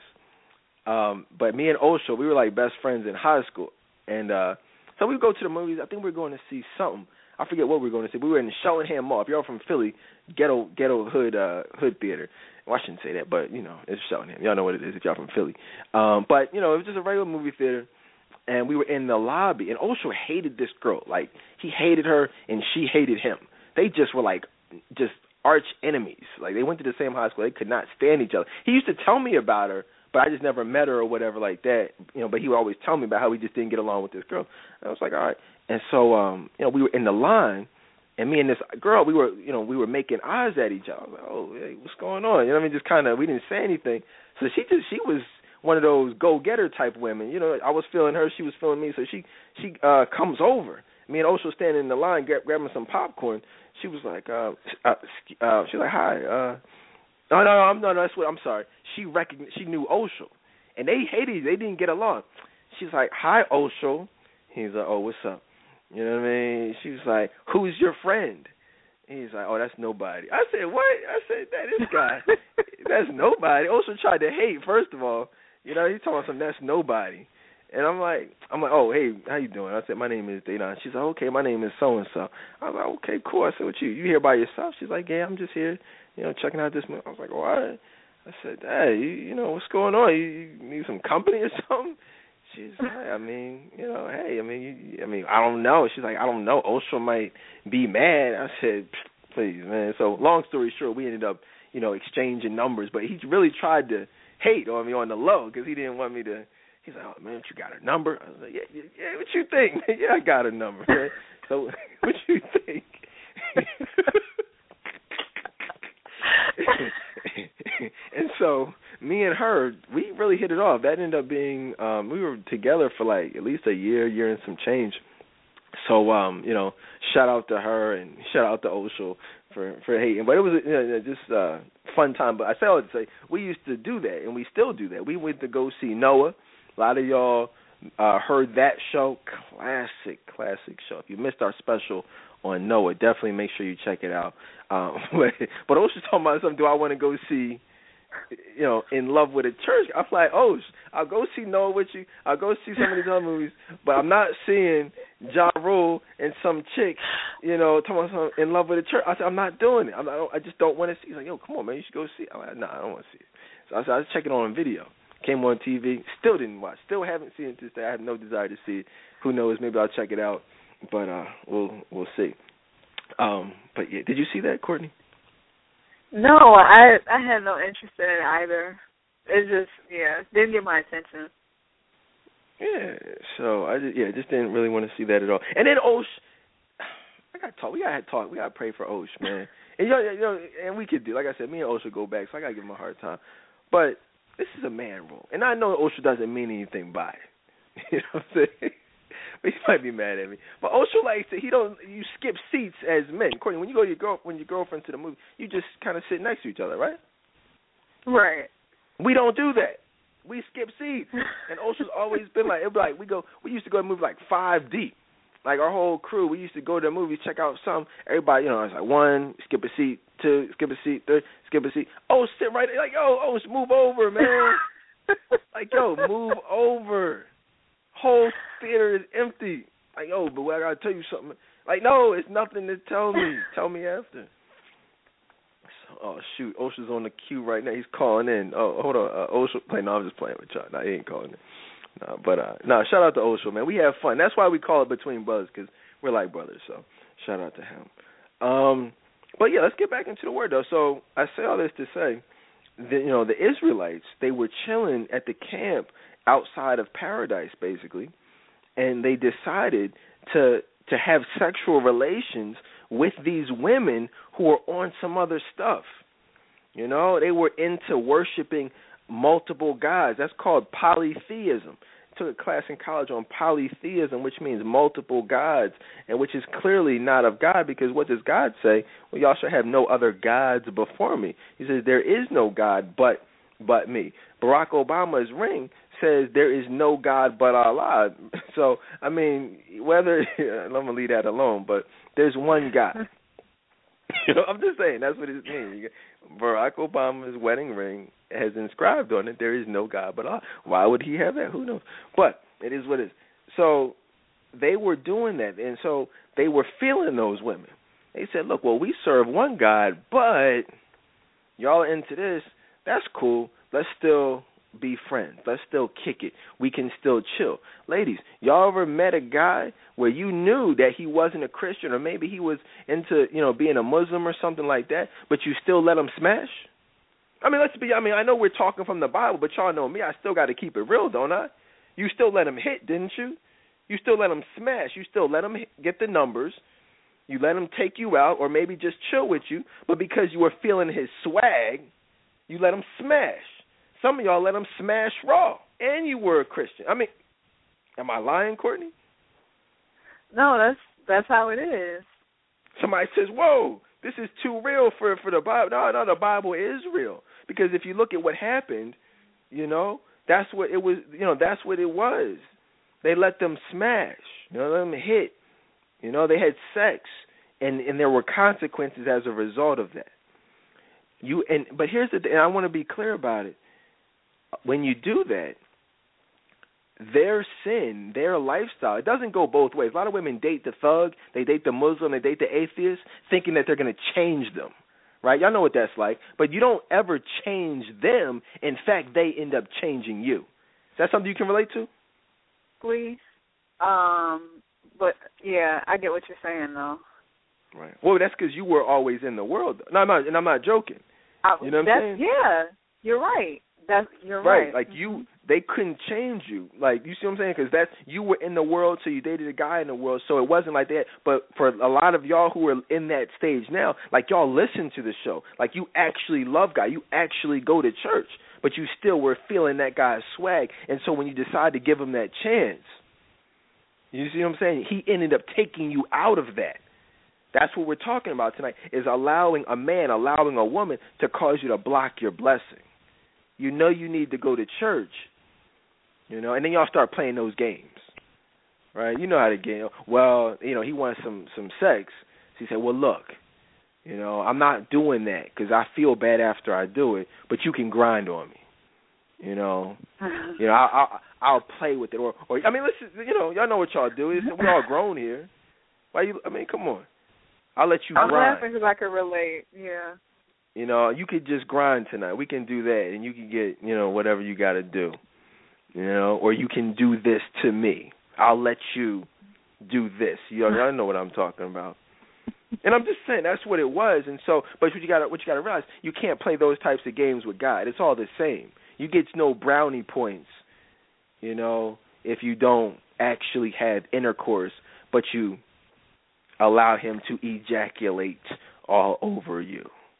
S1: Um, but me and Osho, we were like best friends in high school, and uh, so we would go to the movies. I think we were going to see something. I forget what we were going to see. We were in the Shellingham Mall. If you're from Philly, ghetto ghetto hood uh, hood theater. Well, I shouldn't say that, but, you know, it's Shellingham. Y'all know what it is if y'all from Philly. Um, but, you know, it was just a regular movie theater, and we were in the lobby, and Osho hated this girl. Like, he hated her, and she hated him. They just were, like, just arch enemies. Like, they went to the same high school. They could not stand each other. He used to tell me about her, but I just never met her or whatever like that. You know, but he would always tell me about how he just didn't get along with this girl. And I was like, all right. And so, um, you know, we were in the line, and me and this girl, we were, you know, we were making eyes at each other. I was like, oh, hey, what's going on? You know what I mean? Just kind of, we didn't say anything. So she just, she was one of those go-getter type women. You know, I was feeling her, she was feeling me. So she, she uh, comes over. Me and Osho standing in the line, grab, grabbing some popcorn. She was like, uh, uh, uh, she's like, hi. Uh, no, no, no, I'm, no, no, that's what, I'm sorry. She recognized, she knew Osho, and they hated, they didn't get along. She's like, hi, Osho. He's like, oh, what's up? You know what I mean? She was like, who's your friend? He's like, oh, that's nobody. I said, what? I said, that this guy, that's nobody. Osho tried to hate, first of all. You know, he's talking about something, that's nobody. And I'm like, I'm like, oh, hey, how you doing? I said, my name is Dana. She's like, okay, my name is so-and-so. I was like, okay, cool. I said, what you, you here by yourself? She's like, yeah, I'm just here, you know, checking out this movie. I was like, what? I said, hey, you, you know, what's going on? You, you need some company or something? She's like, I mean, you know, hey, I mean, you, I mean, I don't know. She's like, I don't know. Osho might be mad. I said, please, man. So long story short, we ended up, you know, exchanging numbers. But he really tried to hate on me on the low because he didn't want me to. He's like, oh, man, you got her number? I was like, yeah, yeah, yeah, what you think? Yeah, I got her number, man. So what you think? And so me and her, we really hit it off. That ended up being, um, we were together for like at least a year, year and some change. So, um, you know, shout out to her and shout out to Osho for, for hating. But it was you know, just a uh, fun time. But I say all to say, we used to do that, and we still do that. We went to go see Noah, A lot of y'all uh, heard that show. Classic, classic show. If you missed our special on Noah, definitely make sure you check it out. Um, but, but Osha's talking about something, do I want to go see, you know, In Love with a Church? I'm like, Osh, I'll go see Noah with you. I'll go see some of these other movies, but I'm not seeing Ja Rule and some chick, you know, talking about some In Love with a Church. I said, I'm not doing it. I'm not, I just don't want to see it. He's like, yo, come on, man, you should go see it. I'm like, nah, I don't want to see it. So I said, I was checking it on video. Came on T V. Still didn't watch. Still haven't seen it to this day. I have no desire to see it. Who knows? Maybe I'll check it out. But uh, we'll we'll see. Um, but yeah, did you see that, Courtney?
S2: No, I I had no interest in it either. It just yeah didn't get my attention.
S1: Yeah, so I just, yeah just didn't really want to see that at all. And then Osh, I got to talk. We got to talk. We got to pray for Osh, man. And you know, you know, and we could do, like I said, me and Osh will go back. So I got to give him a hard time. But this is a man rule, and I know Osh doesn't mean anything by it. You know what I'm saying? He might be mad at me, but Osho likes to. He don't. You skip seats as men. Courtney, when you go to your girl, when your girlfriend to the movie, you just kind of sit next to each other, right?
S2: Right.
S1: We don't do that. We skip seats, and Osho's always been like, it'd be like we go. We used to go to move like five deep, like our whole crew. We used to go to the movies, check out some. Everybody, you know, it's like one, skip a seat, two, skip a seat, three, skip a seat. Oh, sit right there, like yo, oh, move over, man. Like yo, move over. Whole theater is empty. Like, oh, but I gotta tell you something. Like, no, it's nothing to tell me. Tell me after. So, oh shoot, Osha's on the queue right now. He's calling in. Oh, hold on, uh, Osha. Play. No, I'm just playing with y'all. No, he ain't calling in. No, but uh, no, shout out to Osha, man. We have fun. That's why we call it Between Brothers, because we're like brothers. So, shout out to him. Um, but yeah, let's get back into the word though. So I say all this to say that, you know, the Israelites, they were chilling at the camp outside of paradise, basically, and they decided to to have sexual relations with these women who were on some other stuff. You know, they were into worshiping multiple gods. That's called polytheism. I took a class in college on polytheism, which means multiple gods, and which is clearly not of God, because what does God say? Well, y'all shall have no other gods before me. He says there is no God but but me. Barack Obama's ring says there is no God but Allah. So, I mean, whether, I'm going to leave that alone, but there's one God. You know, I'm just saying, that's what it means. Barack Obama's wedding ring has inscribed on it, there is no God but Allah. Why would he have that? Who knows? But it is what it is. So they were doing that, and so they were feeling those women. They said, look, well, we serve one God, but y'all are into this. That's cool. Let's still be friends. Let's still kick it. We can still chill. Ladies, y'all ever met a guy where you knew that he wasn't a Christian, or maybe he was into, you know, being a Muslim or something like that, but you still let him smash? I mean, let's be, I mean, I know we're talking from the Bible, but y'all know me. I still got to keep it real, don't I? You still let him hit, didn't you? You still let him smash. You still let him hit, get the numbers. You let him take you out, or maybe just chill with you, but because you were feeling his swag, you let him smash. Some of y'all let him smash raw, and you were a Christian. I mean, am I lying, Courtney?
S2: No, that's that's how it is.
S1: Somebody says, whoa, this is too real for, for the Bible. No, no, the Bible is real. Because if you look at what happened, you know, that's what it was, you know, that's what it was. They let them smash, you know, let them hit. You know, they had sex, and, and there were consequences as a result of that. You and But here's the thing, and I want to be clear about it. When you do that, their sin, their lifestyle, it doesn't go both ways. A lot of women date the thug, they date the Muslim, they date the atheist, thinking that they're going to change them, right? Y'all know what that's like. But you don't ever change them. In fact, they end up changing you. Is that something you can relate to?
S2: Please. Um, but, yeah, I get what you're saying, though.
S1: Right. Well, that's because you were always in the world. No, I'm not, and I'm not joking.
S2: I,
S1: you know what I'm saying?
S2: Yeah, you're right. That's you're
S1: right.
S2: right.
S1: Like you, they couldn't change you. Like you see what I'm saying? Because that's you were in the world, so you dated a guy in the world. So it wasn't like that. But for a lot of y'all who are in that stage now, like y'all listen to the show, like you actually love God, you actually go to church, but you still were feeling that guy's swag. And so when you decide to give him that chance, you see what I'm saying? He ended up taking you out of that. That's what we're talking about tonight, is allowing a man, allowing a woman to cause you to block your blessing. You know you need to go to church, You know, and then y'all start playing those games, right? You know how to game. Well, you know, he wants some some sex. So he said, well, look, you know, I'm not doing that because I feel bad after I do it, but you can grind on me. You know, you know, I, I, I'll play with it, or, or I mean, listen, you know, y'all know what y'all do. It's, we're all grown here. Why you? I mean, come on. I'll let you
S2: I'm
S1: grind.
S2: laughing because I can relate. Yeah.
S1: You know, you could just grind tonight. We can do that, and you can get, you know, whatever you got to do. You know, or you can do this to me. I'll let you do this. You know, y'all know what I'm talking about. And I'm just saying that's what it was. And so, but what you got, what you got to realize, you can't play those types of games with God. It's all the same. You get no brownie points, you know, if you don't actually have intercourse, but you allow him to ejaculate all over you.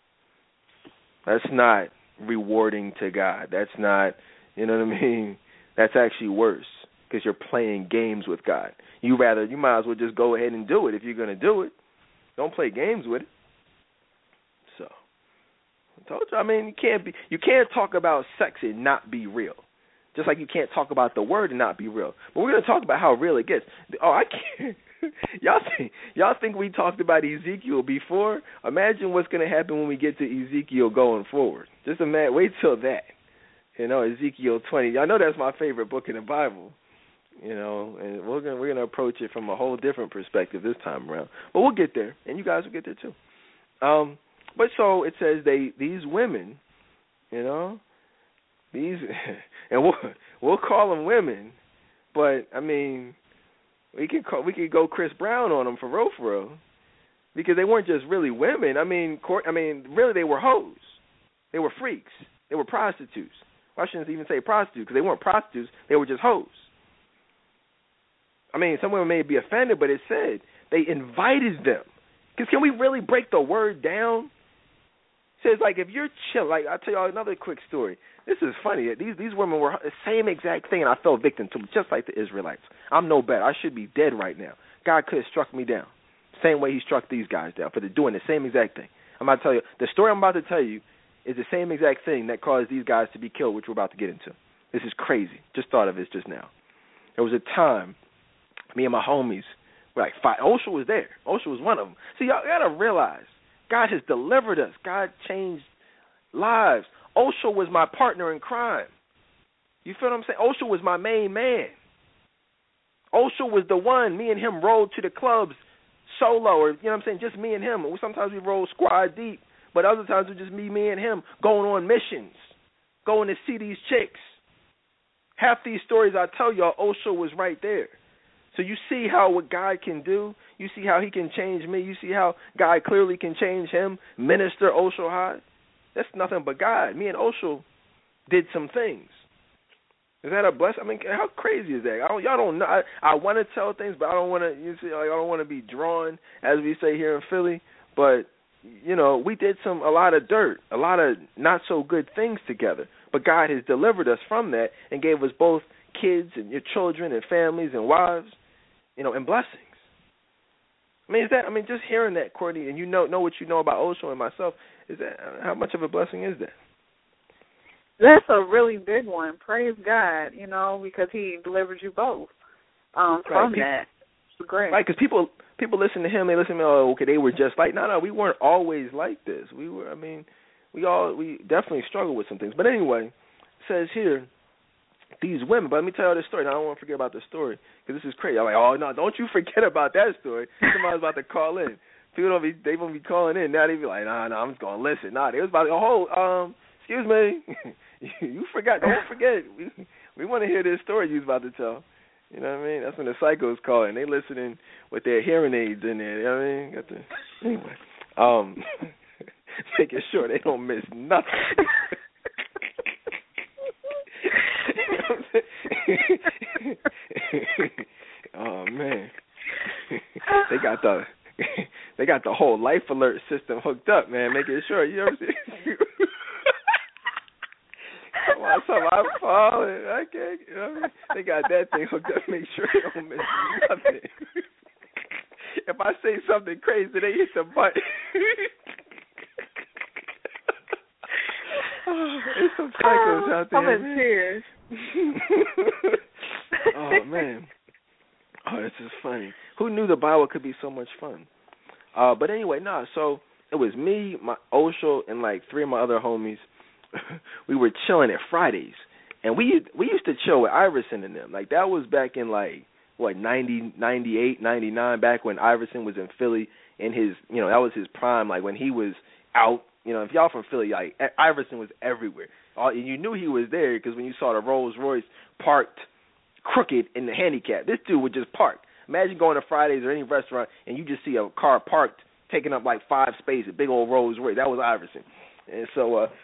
S1: That's not rewarding to God. That's not, you know what I mean? That's actually worse because you're playing games with God. You rather, you might as well just go ahead and do it if you're going to do it. Don't play games with it. So, I told you, I mean, you can't be, you can't talk about sex and not be real. Just like you can't talk about the word and not be real. But we're going to talk about how real it gets. Oh, I can't. y'all think y'all think we talked about Ezekiel before? Imagine what's going to happen when we get to Ezekiel going forward. Just imagine, wait till that. You know, Ezekiel twenty. I know that's my favorite book in the Bible. You know, and we're gonna we're gonna approach it from a whole different perspective this time around. But we'll get there, and you guys will get there too. Um, but so it says they these women, you know, these, and we'll we'll call them women, but I mean, we could call we could go Chris Brown on them for real, for real, because they weren't just really women. I mean, court, I mean, really they were hoes, they were freaks, they were prostitutes. I shouldn't even say prostitutes because they weren't prostitutes; they were just hoes. I mean, some women may be offended, but it said they invited them. Because can we really break the word down? It says, like, if you're chill, like, I'll tell you all another quick story. This is funny. These these women were the same exact thing, and I fell victim to, just like the Israelites. I'm no better. I should be dead right now. God could have struck me down. Same way he struck these guys down for the, doing the same exact thing. I'm about to tell you, the story I'm about to tell you is the same exact thing that caused these guys to be killed, which we're about to get into. This is crazy. Just thought of this just now. There was a time, me and my homies were like five. Osha was there. Osha was one of them. See, y'all got to realize, God has delivered us. God changed lives. Osha was my partner in crime. You feel what I'm saying? Osha was my main man. Osha was the one, me and him rolled to the clubs solo, or, you know what I'm saying, just me and him. Sometimes we roll squad deep, but other times it was just me, me and him going on missions, going to see these chicks. Half these stories I tell y'all, Osha was right there. So you see how what God can do. You see how he can change me. You see how God clearly can change him. Minister Osho High. That's nothing but God. Me and Osho did some things. Is that a blessing? I mean, how crazy is that? I don't, y'all don't know. I, I want to tell things, but I don't want to. You see, like, I don't want to be drawn, as we say here in Philly. But you know, we did some a lot of dirt, a lot of not so good things together. But God has delivered us from that and gave us both kids and your children and families and wives, you know, and blessings. I mean, is that? I mean, just hearing that, Courtney, and you know know what you know about Osho and myself. Is that how much of a blessing is that?
S2: That's a really big one. Praise God, you know, because he delivered you both um, from
S1: right.
S2: that. It's great.
S1: Right, because people people listen to him, they listen to me, oh, okay, they were just like, no, no, we weren't always like this. We were, I mean, we all, we definitely struggled with some things. But anyway, it says here, these women, but let me tell you this story. Now, I don't want to forget about this story, because this is crazy. I'm like, oh, no, don't you forget about that story. Somebody's about to call in. People don't be, they won't be calling in. Now they be like, nah, nah, I'm just going to listen. Nah, they was about to go, oh, um, excuse me. You forgot. Don't forget. We we want to hear this story you was about to tell. You know what I mean? That's when the psychos call and they listening with their hearing aids in there. You know what I mean? Got the, anyway, um, making sure they don't miss nothing. Oh man, they got the they got the whole life alert system hooked up, man. Making sure you ever see. Something I'm falling. I can't. You know what I mean? They got that thing hooked up. Make sure they don't miss nothing. If I say something crazy, they hit the button. Oh, there's some psychos out there.
S2: I'm in tears.
S1: Oh man. Oh, this is funny. Who knew the Bible could be so much fun? Uh, but anyway, no. Nah, so it was me, my Osho, and like three of my other homies. We were chilling at Fridays, and we we used to chill with Iverson and them. Like that was back in like what ninety, ninety-eight, ninety-nine, back when Iverson was in Philly in his, you know, that was his prime. Like when he was out, you know, if y'all from Philly, like Iverson was everywhere. All, and you knew he was there because when you saw the Rolls Royce parked crooked in the handicap, this dude would just park. Imagine going to Fridays or any restaurant and you just see a car parked taking up like five spaces, big old Rolls Royce. That was Iverson. And so, uh,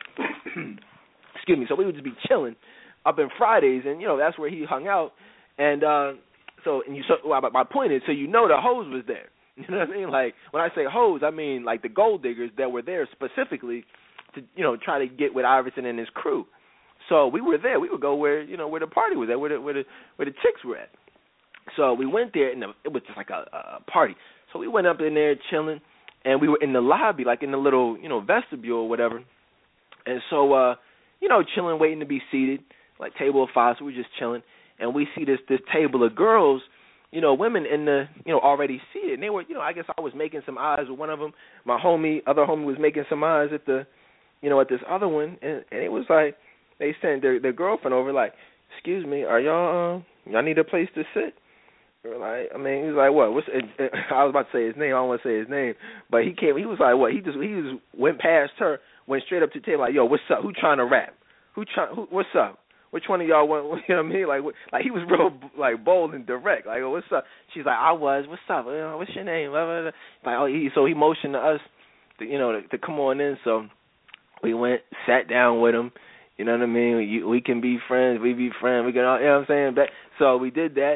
S1: excuse me, so we would just be chilling up in Fridays, and, you know, that's where he hung out. And uh, so, and you, so well, my point is, so you know the hoes was there. You know what I mean? Like, when I say hoes, I mean like the gold diggers that were there specifically to, you know, try to get with Iverson and his crew. So we were there. We would go where, you know, where the party was at, where the, where the, where the chicks were at. So we went there, and it was just like a, a party. So we went up in there chilling, and we were in the lobby, like in the little, you know, vestibule or whatever. And so, uh, you know, chilling, waiting to be seated, like table of five. So we were just chilling, and we see this this table of girls, you know, women in the, you know, already seated. And they were, you know, I guess I was making some eyes with one of them. My homie, other homie was making some eyes at the, you know, at this other one, and, and it was like they sent their their girlfriend over, like, excuse me, are y'all uh, y'all need a place to sit? Like, I mean, he was like, what? What's it, it, I was about to say his name. I don't want to say his name, but he came. He was like, what? He just he just went past her, went straight up to the table, like, yo, what's up? Who trying to rap? Who trying? Who, what's up? Which one of y'all want? You know what I mean? Like, what, like he was real like bold and direct. Like, oh, what's up? She's like, I was. What's up? You know, what's your name? Blah, blah, blah. Like, oh, he, so he motioned to us, to, you know, to, to come on in. So we went, sat down with him. You know what I mean? You, we can be friends. We be friends. We can, all, you know what I'm saying? But, so we did that.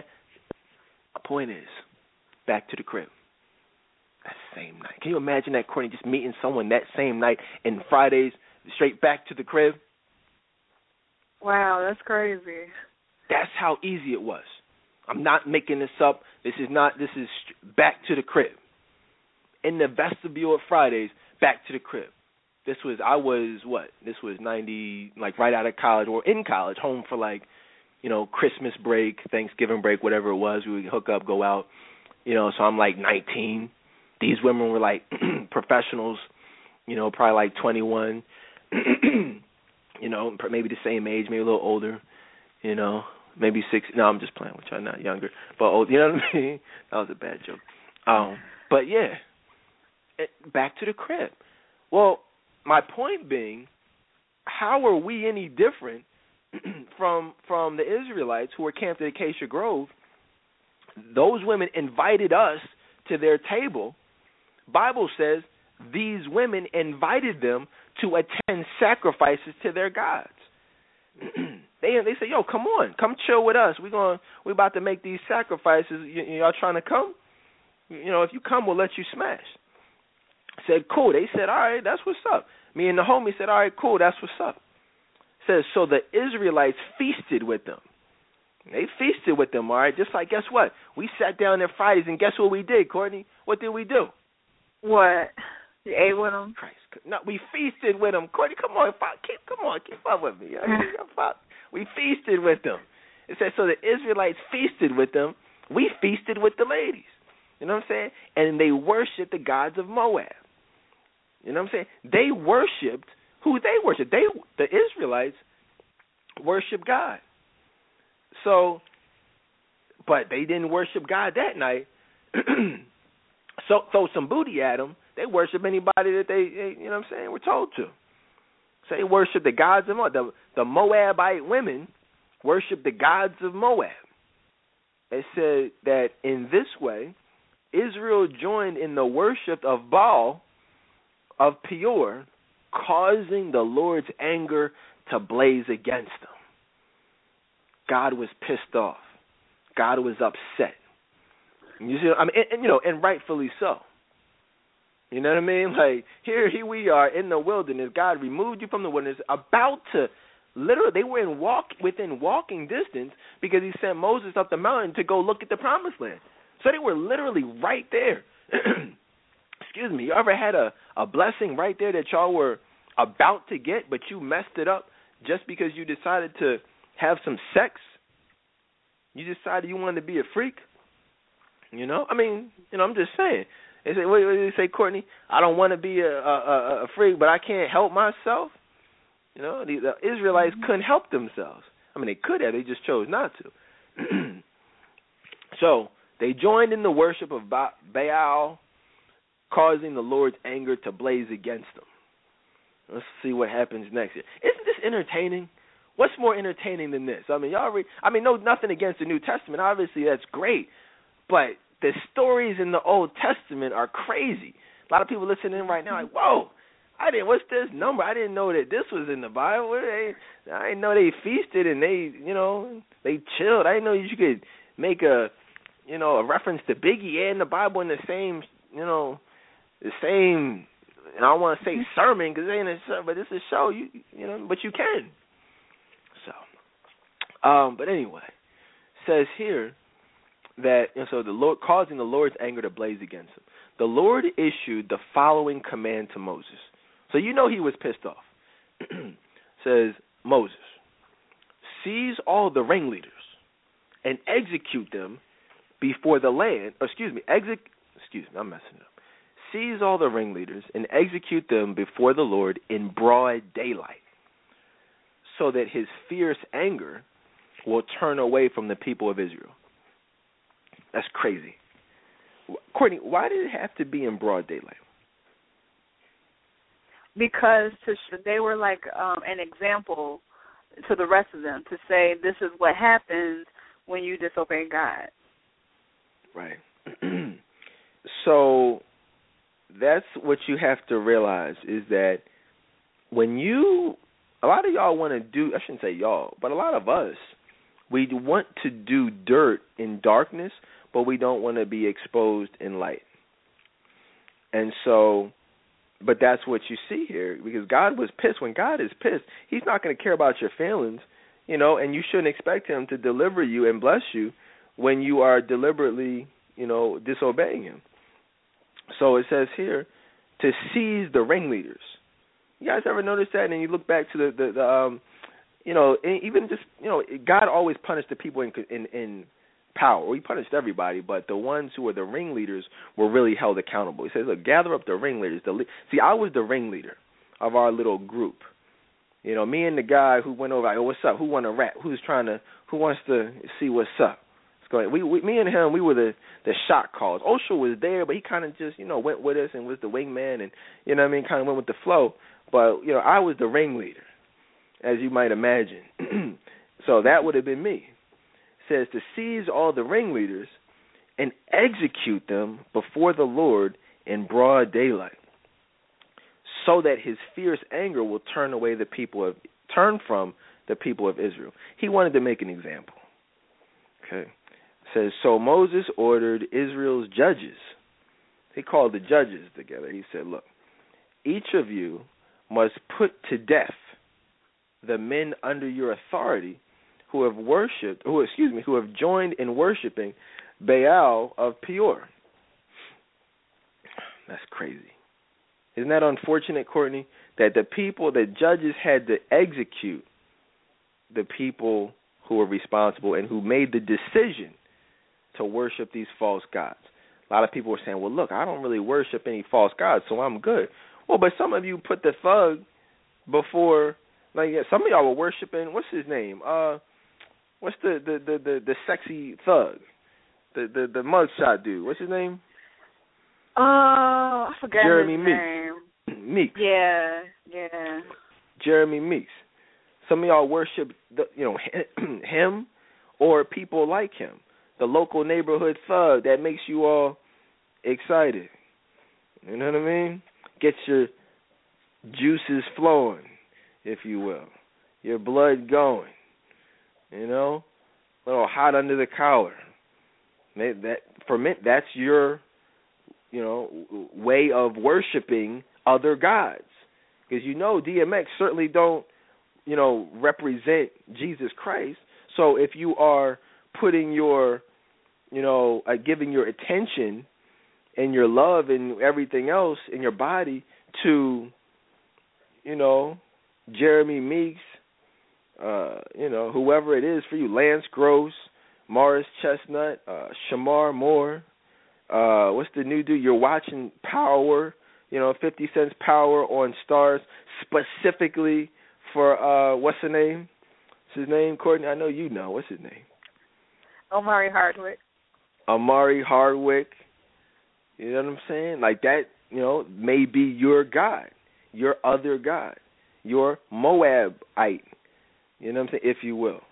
S1: Point is, back to the crib. That same night. Can you imagine that, Courtney, just meeting someone that same night and Fridays straight back to the crib?
S2: Wow, that's crazy.
S1: That's how easy it was. I'm not making this up. This is not, this is back to the crib. In the vestibule of Fridays, back to the crib. This was, I was, what? This was ninety, like right out of college or in college, home for like, you know, Christmas break, Thanksgiving break, whatever it was. We would hook up, go out, you know, so I'm like nineteen. These women were like professionals, you know, probably like twenty-one, you know, maybe the same age, maybe a little older, you know, maybe six. No, I'm just playing with y'all, not younger, but old, you know what I mean? That was a bad joke. Um, but yeah, it, back to the crib. Well, my point being, how are we any different from from the Israelites who were camped at Acacia Grove? Those women invited us to their table. Bible says these women invited them to attend sacrifices to their gods. they they say, yo, come on, come chill with us. We're going we about to make these sacrifices. Y- y'all trying to come? You know, if you come, we'll let you smash. Said, cool. They said, all right, that's what's up. Me and the homie said, all right, cool, that's what's up. Says, so the Israelites feasted with them. They feasted with them, all right? Just like, guess what? We sat down there Fridays, and guess what we did, Courtney? What did we do?
S2: What? You ate with them?
S1: Christ. No, we feasted with them. Courtney, come on. Keep, come on, keep up with me. We feasted with them. It says, so the Israelites feasted with them. We feasted with the ladies. You know what I'm saying? And they worshiped the gods of Moab. You know what I'm saying? They worshipped who they worship. They, the Israelites, worship God. So, but they didn't worship God that night. so, throw some booty at them. They worship anybody that they, they, you know what I'm saying, were told to. So they worship the gods of Moab. The, the Moabite women worship the gods of Moab. They said that in this way, Israel joined in the worship of Baal of Peor, causing the Lord's anger to blaze against them. God was pissed off. God was upset. You see, I mean, and, and, you know, and rightfully so. You know what I mean? Like here, here we are in the wilderness. God removed you from the wilderness, about to literally. They were in walk within walking distance because He sent Moses up the mountain to go look at the promised land. So they were literally right there. Excuse me. You ever had a, a blessing right there that y'all were about to get, but you messed it up just because you decided to have some sex. You decided you wanted to be a freak. You know, I mean, you know, I'm just saying. They say, what, what did they say, Courtney? I don't want to be a, a, a freak, but I can't help myself. You know, the, the Israelites mm-hmm. couldn't help themselves. I mean, they could have, they just chose not to. So they joined in the worship of ba- Baal, causing the Lord's anger to blaze against them. Let's see what happens next year. Isn't this entertaining? What's more entertaining than this? I mean, y'all. Re- I mean, no, nothing against the New Testament. Obviously, that's great. But the stories in the Old Testament are crazy. A lot of people listening in right now, like, whoa, I didn't. What's this number? I didn't know that this was in the Bible. They, I didn't know they feasted and they, you know, they chilled. I didn't know you could make a, you know, a reference to Biggie and the Bible in the same, you know, the same. And I don't want to say sermon because it ain't a sermon, but it's a show. You, you know, but you can. So, um, but anyway, it says here that you know, so the Lord causing the Lord's anger to blaze against him. The Lord issued the following command to Moses. So you know he was pissed off. Says Moses, seize all the ringleaders and execute them before the land. Or excuse me, exec. Excuse me, I'm messing up. Seize all the ringleaders and execute them before the Lord in broad daylight, so that his fierce anger will turn away from the people of Israel. That's crazy. Courtney, why did it have to be in broad daylight?
S2: Because to sh- they were like um, an example to the rest of them to say this is what happens when you disobey God.
S1: Right. So that's what you have to realize is that when you, a lot of y'all want to do, I shouldn't say y'all, but a lot of us, we want to do dirt in darkness, but we don't want to be exposed in light. And so, but that's what you see here, because God was pissed. When God is pissed, he's not going to care about your feelings, you know, and you shouldn't expect him to deliver you and bless you when you are deliberately, you know, disobeying him. So it says here to seize the ringleaders. You guys ever notice that? And you look back to the, the, the um, you know, even just, you know, God always punished the people in, in in power. He punished everybody, but the ones who were the ringleaders were really held accountable. He says, look, gather up the ringleaders. The, see, I was the ringleader of our little group. You know, me and the guy who went over, like, oh, what's up? Who want to rap? Who's trying to, who wants to see what's up? Going. We, we, me and him, we were the, the shot calls. Osho was there, but he kind of just, you know, went with us and was the wingman and, you know what I mean, kind of went with the flow. But, you know, I was the ringleader, as you might imagine. So that would have been me. It says to seize all the ringleaders and execute them before the Lord in broad daylight, so that his fierce anger will turn away the people of, turn from the people of Israel. He wanted to make an example. Okay. Says, so Moses ordered Israel's judges. He called the judges together. He said, look, each of you must put to death the men under your authority who have worshipped, who excuse me, who have joined in worshiping Baal of Peor. That's crazy. Isn't that unfortunate, Courtney, that the people, the judges had to execute the people who were responsible and who made the decision to worship these false gods? A lot of people were saying, well, look, I don't really worship any false gods, so I'm good. Well, but some of you put the thug before, like some of y'all were worshiping, what's his name? Uh, what's the, the, the, the, the sexy thug? The, the, the mugshot dude. What's his name?
S2: Oh, uh, I forgot
S1: Jeremy
S2: his
S1: Meeks.
S2: name.
S1: Meeks.
S2: Yeah, yeah.
S1: Jeremy Meeks. Some of y'all worship, the, you know, him or people like him. The local neighborhood thug that makes you all excited. You know what I mean? Get your juices flowing, if you will. Your blood going. You know? A little hot under the collar. That, for me, that's your, you know, way of worshiping other gods. Because you know D M X certainly don't, you know, represent Jesus Christ. So if you are putting your, you know, uh, giving your attention and your love and everything else in your body to, you know, Jeremy Meeks uh, you know, whoever it is for you, Lance Gross, Morris Chestnut, uh, Shamar Moore, uh, what's the new dude? You're watching Power, you know, fifty Cent's Power on Stars, specifically for, uh, what's the name? What's his name, Courtney? I know you know. What's his name?
S2: Omari Hardwick.
S1: Omari Hardwick. You know what I'm saying? Like that, you know, may be your God, your other God, your Moabite, you know what I'm saying, if you will.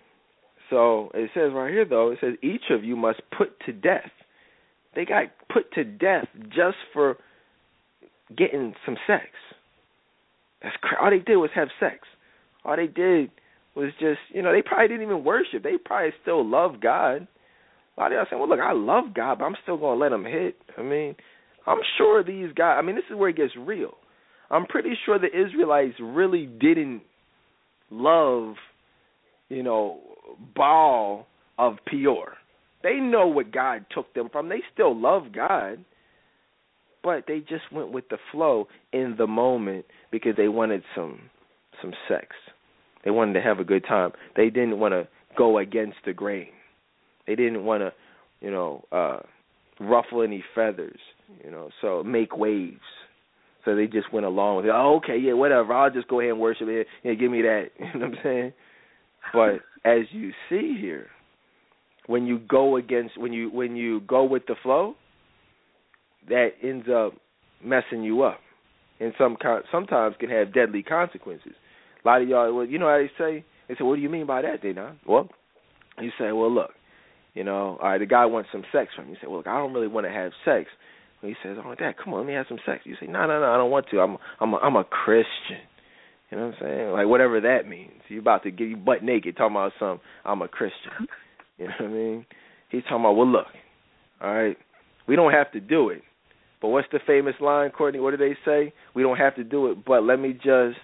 S1: So it says right here, though, it says each of you must put to death. They got put to death just for getting some sex. That's cra- all they did was have sex. All they did was just, you know, they probably didn't even worship. They probably still love God. A lot of y'all saying, well, look, I love God, but I'm still going to let him hit. I mean, I'm sure these guys, I mean, this is where it gets real. I'm pretty sure the Israelites really didn't love, you know, Baal of Peor. They know what God took them from. They still love God, but they just went with the flow in the moment because they wanted some some sex. They wanted to have a good time. They didn't want to go against the grain. They didn't want to, you know, uh, ruffle any feathers, you know, so make waves. So they just went along with it. Oh, okay, yeah, whatever. I'll just go ahead and worship it. Yeah, give me that. You know what I'm saying? But as you see here, when you go against, when you when you go with the flow, that ends up messing you up, and some sometimes can have deadly consequences. A lot of y'all, well, you know how they say? They say, what do you mean by that, Dana? Well, you say, well, look, you know, all right, the guy wants some sex from you. You say, well, look, I don't really want to have sex. Well, he says, oh, Dad, come on, let me have some sex. You say, no, no, no, I don't want to. I'm, I'm, a, I'm a Christian. You know what I'm saying? Like, whatever that means. You're about to get you butt naked talking about something. I'm a Christian. You know what I mean? He's talking about, well, look, all right, we don't have to do it. But what's the famous line, Courtney? What do they say? We don't have to do it, but let me just.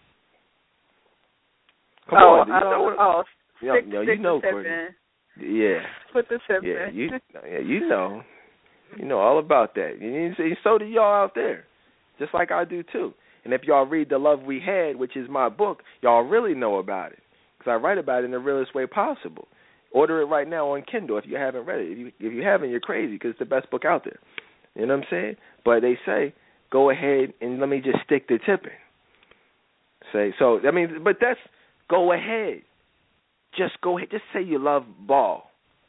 S1: Come
S2: oh,
S1: on, do you
S2: I
S1: know
S2: don't,
S1: what?
S2: Oh,
S1: you
S2: stick,
S1: know,
S2: stick
S1: you know,
S2: the
S1: Courtney.
S2: in.
S1: Yeah.
S2: Put the tip
S1: yeah,
S2: in.
S1: you, yeah, you know. You know all about that. And so do y'all out there, just like I do too. And if y'all read The Love We Had, which is my book, y'all really know about it because I write about it in the realest way possible. Order it right now on Kindle if you haven't read it. If you, if you haven't, you're crazy because it's the best book out there. You know what I'm saying? But they say, go ahead and let me just stick the tip in. Say so. I mean, but that's go ahead. Just go ahead. Just say you love Baal.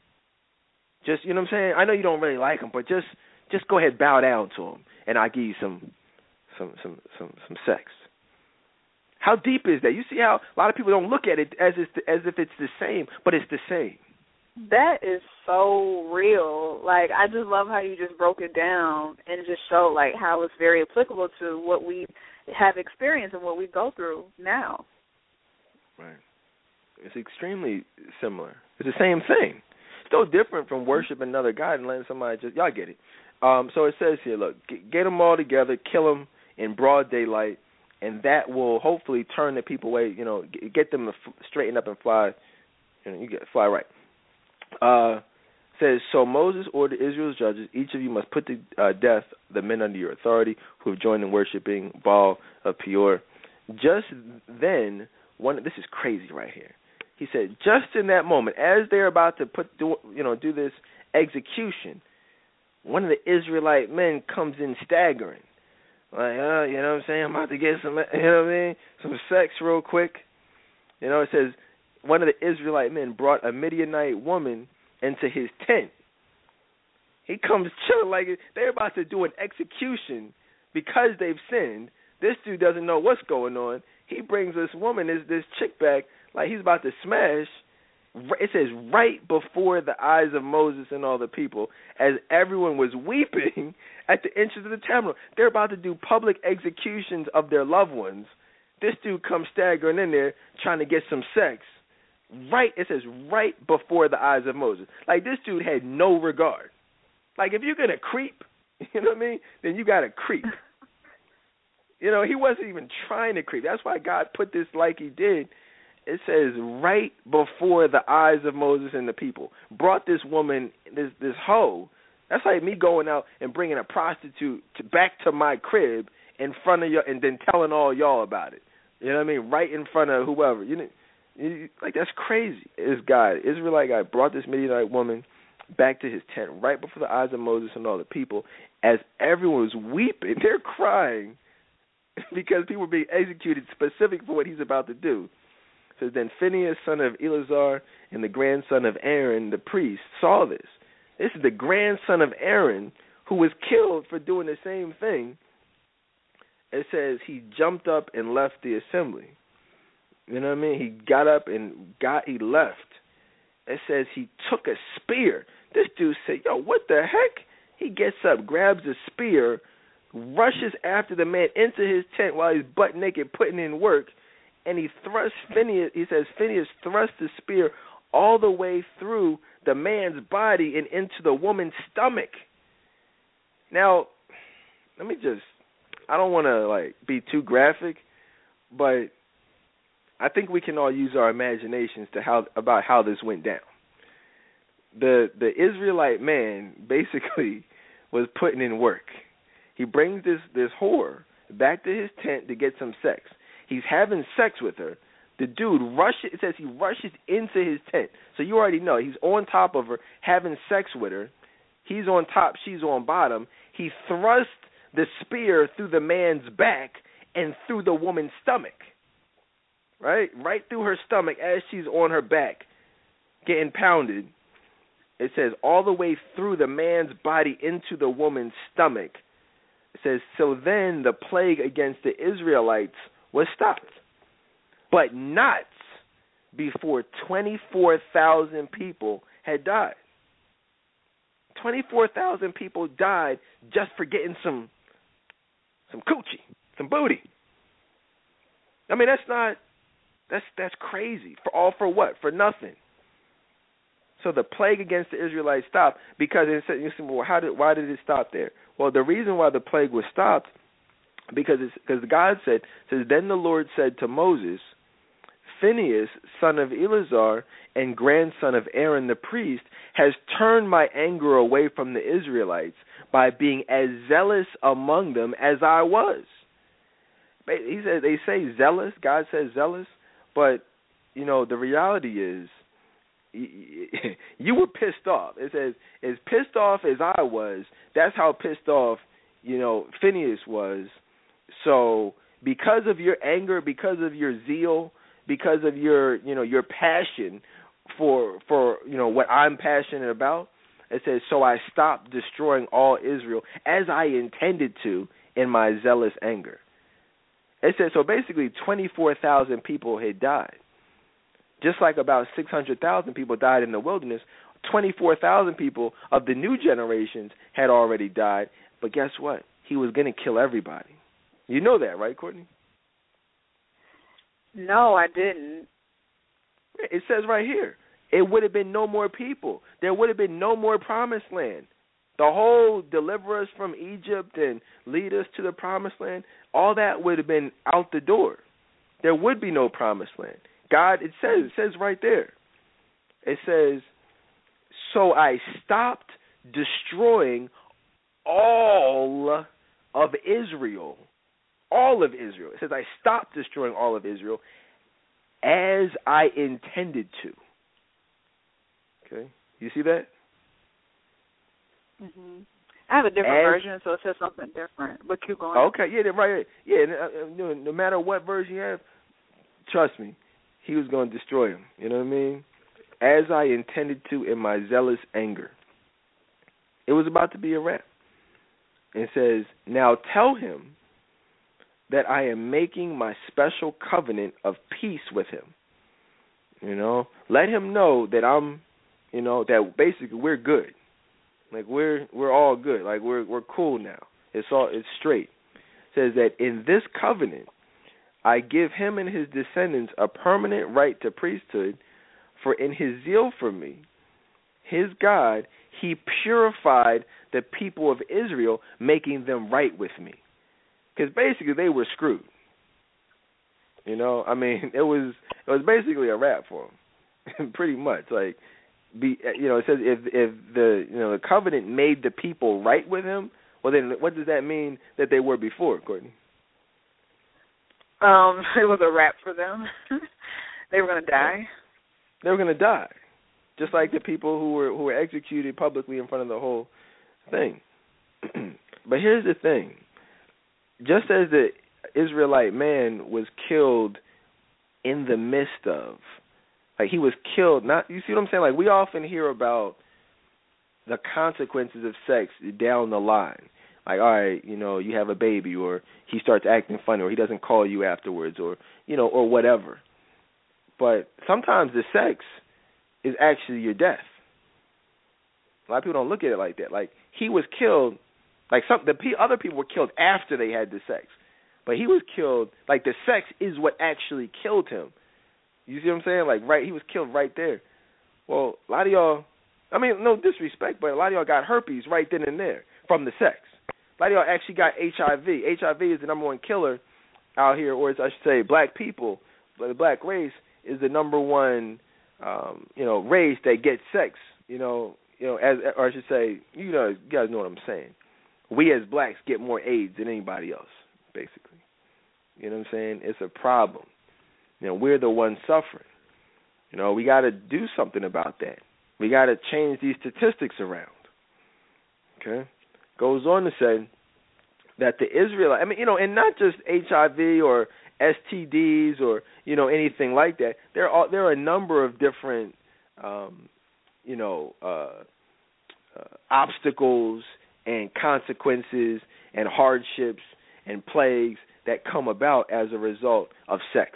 S1: Just, you know what I'm saying? I know you don't really like him, but just just go ahead, bow down to him, and I'll give you some some some some some sex. How deep is that? You see how a lot of people don't look at it as if, as if it's the same, but it's the same.
S2: That is so real. Like, I just love how you just broke it down and just showed, like, how it's very applicable to what we have experienced and what we go through now.
S1: Right. It's extremely similar. It's the same thing. It's no different from worshiping another God and letting somebody just, y'all get it. Um, so it says here, look, get, get them all together, kill them in broad daylight, and that will hopefully turn the people away, you know, get, get them to f- straighten up and fly, you know, you get fly right. Uh, says, so Moses ordered Israel's judges, each of you must put to uh, death the men under your authority who have joined in worshiping Baal of Peor. Just then, one, this is crazy right here. He said, just in that moment, as they're about to put, do, you know, do this execution, one of the Israelite men comes in staggering. Like, uh, you know what I'm saying? I'm about to get some, you know what I mean? Some sex real quick. You know, it says, one of the Israelite men brought a Midianite woman into his tent. He comes chilling like they're about to do an execution because they've sinned. This dude doesn't know what's going on. He brings this woman, this, this chick back, like he's about to smash. It says right before the eyes of Moses and all the people, as everyone was weeping at the entrance of the tabernacle. They're about to do public executions of their loved ones. This dude comes staggering in there trying to get some sex. Right, it says right before the eyes of Moses. Like, this dude had no regard. Like, if you're going to creep, you know what I mean, then you got to creep. You know, he wasn't even trying to creep. That's why God put this like he did. It says right before the eyes of Moses and the people. Brought this woman, this this hoe. That's like me going out and bringing a prostitute to, back to my crib in front of you and then telling all y'all about it. You know what I mean? Right in front of whoever. You know, Like, that's crazy. This guy, Israelite guy, brought this Midianite woman back to his tent right before the eyes of Moses and all the people. As everyone was weeping, they're crying because people were being executed specific for what he's about to do. So then Phinehas, son of Eleazar, and the grandson of Aaron, the priest, saw this. This is the grandson of Aaron who was killed for doing the same thing. It says he jumped up and left the assembly. You know what I mean? He got up and got, he left. It says he took a spear. This dude said, yo, what the heck? He gets up, grabs a spear, rushes after the man into his tent while he's butt naked putting in work, and he thrusts Phinehas, he says Phinehas thrust the spear all the way through the man's body and into the woman's stomach. Now, let me just, I don't want to like be too graphic, but I think we can all use our imaginations to how about how this went down. The the Israelite man basically was putting in work. He brings this, this whore back to his tent to get some sex. He's having sex with her. The dude rushes, it says he rushes into his tent. So you already know, he's on top of her, having sex with her. He's on top, she's on bottom. He thrust the spear through the man's back and through the woman's stomach. Right? Right through her stomach as she's on her back, getting pounded. It says all the way through the man's body into the woman's stomach. It says, so then the plague against the Israelites was stopped, but not before twenty-four thousand people had died. twenty-four thousand people died just for getting some some coochie, some booty. I mean, that's not, that's that's crazy. For all for what? For nothing. So the plague against the Israelites stopped because it said, you say, well, how did, why did it stop there? Well, the reason why the plague was stopped, because it's, because God said, says, then the Lord said to Moses, Phinehas, son of Eleazar and grandson of Aaron the priest, has turned my anger away from the Israelites by being as zealous among them as I was. He said, they say zealous, God says zealous, but, you know, the reality is, you were pissed off. It says, as pissed off as I was, that's how pissed off, you know, Phinehas was. So because of your anger, because of your zeal, because of your, you know, your passion for, for you know, what I'm passionate about, it says, so I stopped destroying all Israel as I intended to in my zealous anger. It says, so basically twenty-four thousand people had died. Just like about six hundred thousand people died in the wilderness, twenty-four thousand people of the new generations had already died. But guess what? He was going to kill everybody. You know that, right, Courtney?
S2: No, I didn't.
S1: It says right here, it would have been no more people. There would have been no more promised land. The whole deliver us from Egypt and lead us to the promised land, all that would have been out the door. There would be no promised land. God, it says, it says right there, it says, so I stopped destroying all of Israel. All of Israel. It says I stopped destroying all of Israel as I intended to. Okay? You see that?
S2: Mm-hmm. I have a different as, version, so it says something different. But keep going.
S1: Okay, yeah, right. Yeah, no, no matter what version you have, trust me, he was going to destroy him. You know what I mean? As I intended to in my zealous anger. It was about to be a wrap. It says, now tell him that I am making my special covenant of peace with him. You know, let him know that I'm, you know, that basically we're good. Like we're we're all good. Like we're we're cool now. It's all it's straight. It says that in this covenant I give him and his descendants a permanent right to priesthood, for in his zeal for me, his God, he purified the people of Israel, making them right with me. Because basically they were screwed. You know, I mean, it was it was basically a wrap for them, pretty much. Like, be you know, it says if if the you know the covenant made the people right with him, well then what does that mean that they were before, Courtney?
S2: Um, it was a wrap for them. They were going to die?
S1: They were going to die, just like the people who were who were executed publicly in front of the whole thing. But here's the thing. Just as the Israelite man was killed in the midst of, like he was killed, not, you see what I'm saying? Like we often hear about the consequences of sex down the line. Like, all right, you know, you have a baby, or he starts acting funny, or he doesn't call you afterwards, or, you know, or whatever. But sometimes the sex is actually your death. A lot of people don't look at it like that. Like, he was killed, like some the other people were killed after they had the sex. But he was killed, like the sex is what actually killed him. You see what I'm saying? Like, right, he was killed right there. Well, a lot of y'all, I mean, no disrespect, but a lot of y'all got herpes right then and there from the sex. A lot of y'all actually got H I V. H I V is the number one killer out here, or as I should say, black people, the black race is the number one, um, you know, race that gets sex. You know, you know, as or I should say, you know, you guys know what I'm saying. We as blacks get more AIDS than anybody else, basically. You know what I'm saying? It's a problem. You know, we're the ones suffering. You know, we got to do something about that. We got to change these statistics around. Okay? Goes on to say that the Israelite, I mean, you know, and not just H I V or S T Ds or, you know, anything like that. There are there are a number of different, um, you know, uh, uh, obstacles and consequences and hardships and plagues that come about as a result of sex.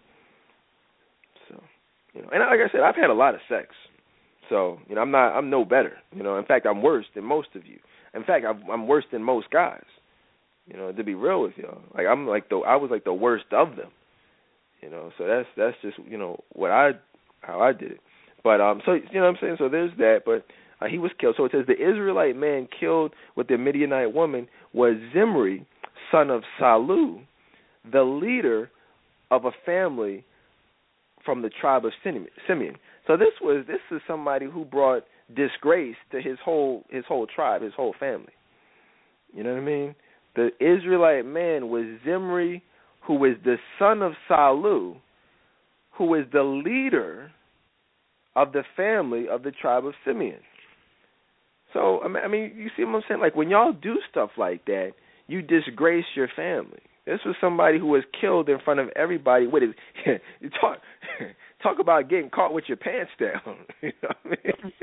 S1: So, you know, and like I said, I've had a lot of sex. So, you know, I'm not, I'm no better. You know, in fact, I'm worse than most of you. In fact, I'm, I'm worse than most guys. You know, to be real with y'all, like I'm like the, I was like the worst of them. You know, so that's that's just you know what I, how I did it. But um, so you know what I'm saying. So there's that. But uh, he was killed. So it says the Israelite man killed with the Midianite woman was Zimri, son of Salu, the leader of a family from the tribe of Simeon. So this was this is somebody who brought disgrace to his whole his whole tribe, his whole family. You know what I mean? The Israelite man was Zimri, who was the son of Salu, who was the leader of the family of the tribe of Simeon. So I mean, you see what I'm saying? Like when y'all do stuff like that, you disgrace your family. This was somebody who was killed in front of everybody. With his, you talk talk about getting caught with your pants down. You know what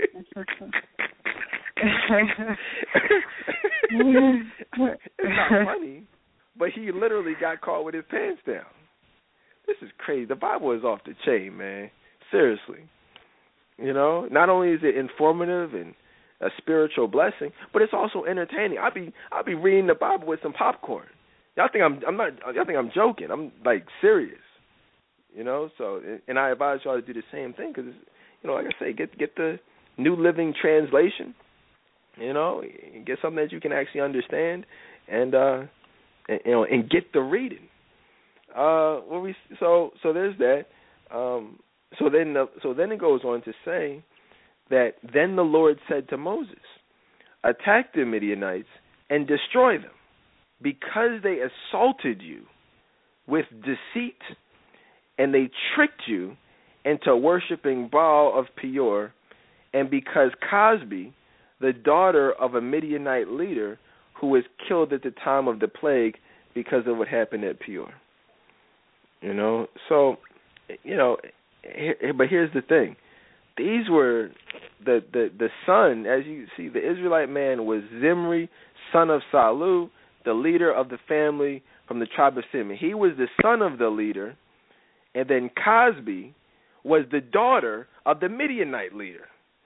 S1: I mean? It's not funny, but he literally got caught with his pants down. This is crazy. The Bible is off the chain, man. Seriously. You know, not only is it informative and a spiritual blessing, but it's also entertaining. I'll be I'll be reading the Bible with some popcorn. Y'all think I'm I'm not y'all think I'm joking. I'm like serious. You know, so and I advise y'all to do the same thing because you know, like I say, get get the New Living Translation. You know, get something that you can actually understand, and uh, and, you know, and get the reading. Uh, what we so so there's that. Um, so then the, so then it goes on to say that then the Lord said to Moses, attack the Midianites and destroy them, because they assaulted you with deceit, and they tricked you into worshiping Baal of Peor, and because Cosbi, the daughter of a Midianite leader who was killed at the time of the plague because of what happened at Peor. You know, so, you know, but here's the thing. These were the, the, the son, as you see, the Israelite man was Zimri, son of Salu, the leader of the family from the tribe of Simeon. He was the son of the leader, and then Cosbi was the daughter of the Midianite leader.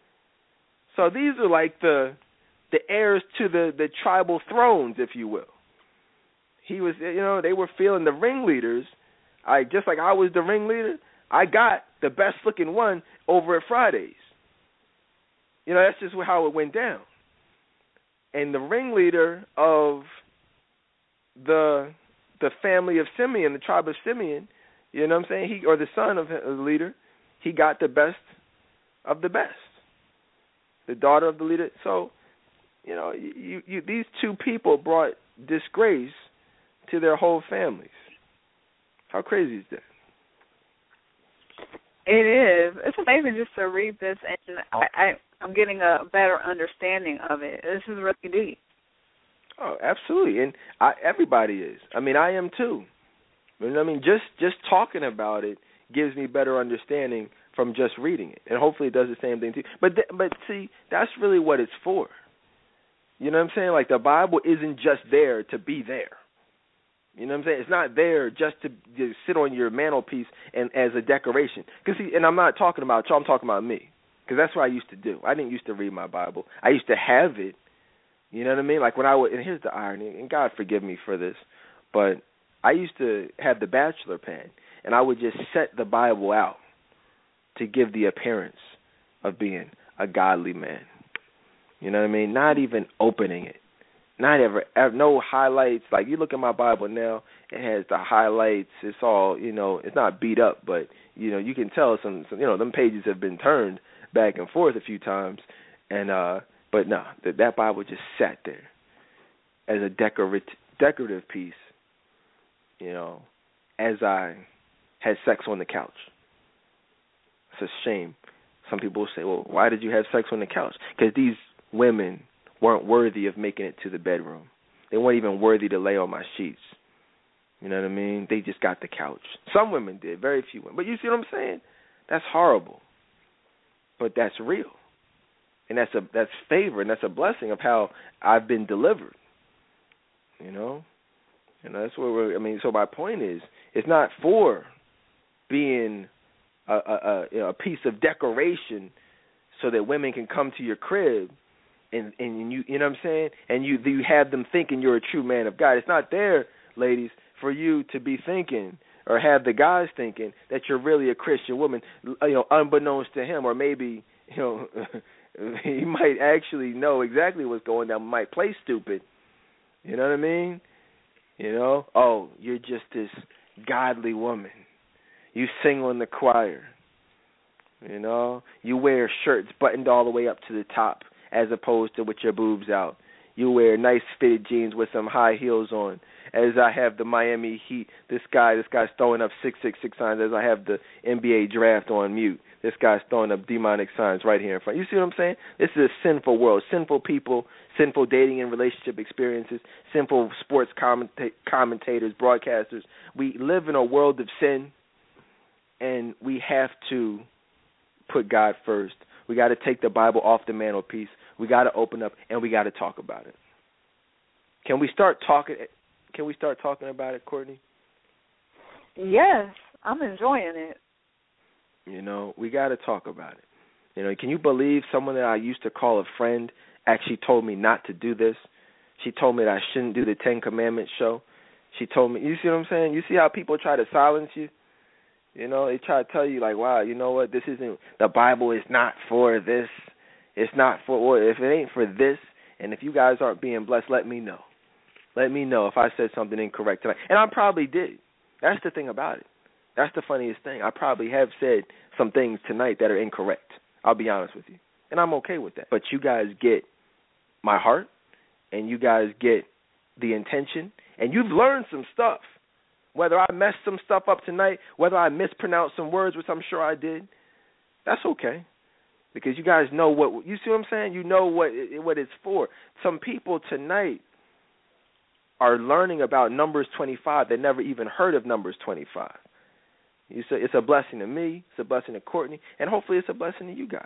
S1: So these are like the the heirs to the, the tribal thrones, if you will. He was, you know, they were feeling the ringleaders. I just like I was the ringleader, I got the best looking one over at Fridays. You know, that's just how it went down. And the ringleader of the the family of Simeon, the tribe of Simeon, you know what I'm saying? He or the son of the leader, he got the best of the best. The daughter of the leader. So, you know, you, you these two people brought disgrace to their whole families. How crazy is that?
S2: It is. It's amazing just to read this, and I, I, I'm getting a better understanding of it. This is really deep.
S1: Oh, absolutely, and I, everybody is. I mean, I am too. You know what I mean? Just just talking about it gives me better understanding from just reading it, and hopefully it does the same thing too. But th- but see, that's really what it's for. You know what I'm saying? Like, the Bible isn't just there to be there. You know what I'm saying? It's not there just to, to sit on your mantelpiece and as a decoration. Cause see, and I'm not talking about y'all, I'm talking about me. Because that's what I used to do. I didn't used to read my Bible. I used to have it. You know what I mean? Like when I would, and here's the irony, and God forgive me for this, but I used to have the bachelor pen, and I would just set the Bible out to give the appearance of being a godly man. You know what I mean? Not even opening it. Not ever, ever, no highlights. Like, you look at my Bible now, it has the highlights. It's all, you know, it's not beat up, but, you know, you can tell some, some you know, them pages have been turned back and forth a few times. And, uh, but no, that, that Bible just sat there as a decorative, decorative piece, you know, as I had sex on the couch. It's a shame. Some people say, well, why did you have sex on the couch? Because these women weren't worthy of making it to the bedroom. They weren't even worthy to lay on my sheets. You know what I mean? They just got the couch. Some women did, very few women. But you see what I'm saying? That's horrible. But that's real. And that's a that's favor, and that's a blessing of how I've been delivered. You know? And that's where we're, I mean, so my point is, it's not for being a, a, a, you know, a piece of decoration so that women can come to your crib and, and you you know what I'm saying? And you you have them thinking you're a true man of God. It's not there, ladies, for you to be thinking or have the guys thinking that you're really a Christian woman, you know, unbeknownst to him, or maybe, you know, he might actually know exactly what's going on, might play stupid. You know what I mean? You know, oh, you're just this godly woman. You sing on the choir. You know, you wear shirts buttoned all the way up to the top as opposed to with your boobs out. You wear nice fitted jeans with some high heels on. As I have the Miami Heat, this guy, this guy's throwing up six six six signs as I have the N B A draft on mute. This guy's throwing up demonic signs right here in front. You see what I'm saying? This is a sinful world. Sinful people, sinful dating and relationship experiences, sinful sports commenta- commentators, broadcasters. We live in a world of sin, and we have to put God first. We got to take the Bible off the mantelpiece. We got to open up, and we got to talk about it. Can we start talking? Can we start talking about it, Courtney?
S2: Yes, I'm enjoying it.
S1: You know, we got to talk about it. You know, can you believe someone that I used to call a friend actually told me not to do this? She told me that I shouldn't do the Ten Commandments show. She told me, you see what I'm saying? You see how people try to silence you? You know, they try to tell you, like, wow, you know what, this isn't, the Bible is not for this. It's not for, or if it ain't for this, and if you guys aren't being blessed, let me know. Let me know if I said something incorrect tonight. And I probably did. That's the thing about it. That's the funniest thing. I probably have said some things tonight that are incorrect. I'll be honest with you. And I'm okay with that. But you guys get my heart, and you guys get the intention, and you've learned some stuff. Whether I messed some stuff up tonight, whether I mispronounced some words, which I'm sure I did, that's okay. Because you guys know what, you see what I'm saying? You know what what it's for. Some people tonight are learning about Numbers twenty-five. They never even heard of Numbers twenty-five. You say it's a blessing to me, it's a blessing to Courtney, and hopefully it's a blessing to you guys.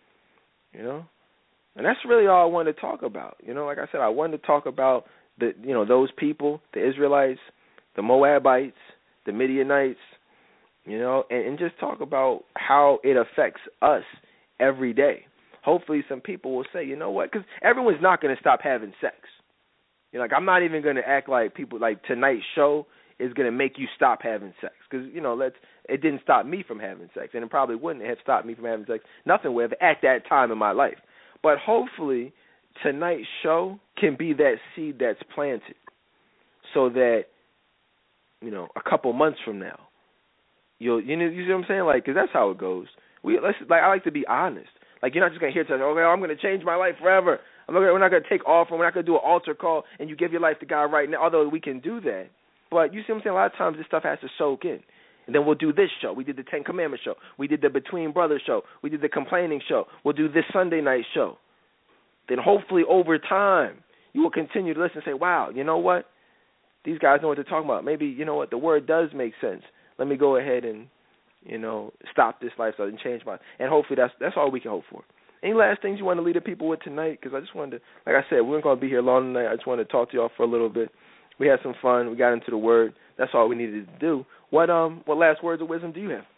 S1: You know? And that's really all I wanted to talk about. You know, like I said, I wanted to talk about the you know, those people, the Israelites, the Moabites, the Midianites, you know, and, and just talk about how it affects us every day. Hopefully some people will say, you know what, because everyone's not going to stop having sex. You know, like, I'm not even going to act like people, like tonight's show is going to make you stop having sex. Because, you know, let's, it didn't stop me from having sex, and it probably wouldn't have stopped me from having sex. Nothing would have at that time in my life. But hopefully tonight's show can be that seed that's planted so that, you know, a couple months from now, you'll, you know, you see what I'm saying? Like, because that's how it goes. We, let's, like, I like to be honest. Like, you're not just going to hear, okay, I'm going to change my life forever. I'm not gonna, we're not going to take off, and we're not going to do an altar call, and you give your life to God right now, although we can do that. But you see what I'm saying? A lot of times this stuff has to soak in. And then we'll do this show. We did the Ten Commandments show. We did the Between Brothers show. We did the Complaining show. We'll do this Sunday night show. Then hopefully over time, you will continue to listen and say, wow, you know what? These guys know what they're talking about. Maybe, you know what, the word does make sense. Let me go ahead and, you know, stop this lifestyle and change my, and hopefully that's that's all we can hope for. Any last things you want to leave the people with tonight? Because I just wanted to, like I said, we weren't going to be here long tonight. I just wanted to talk to y'all for a little bit. We had some fun. We got into the word. That's all we needed to do. What um what last words of wisdom do you have?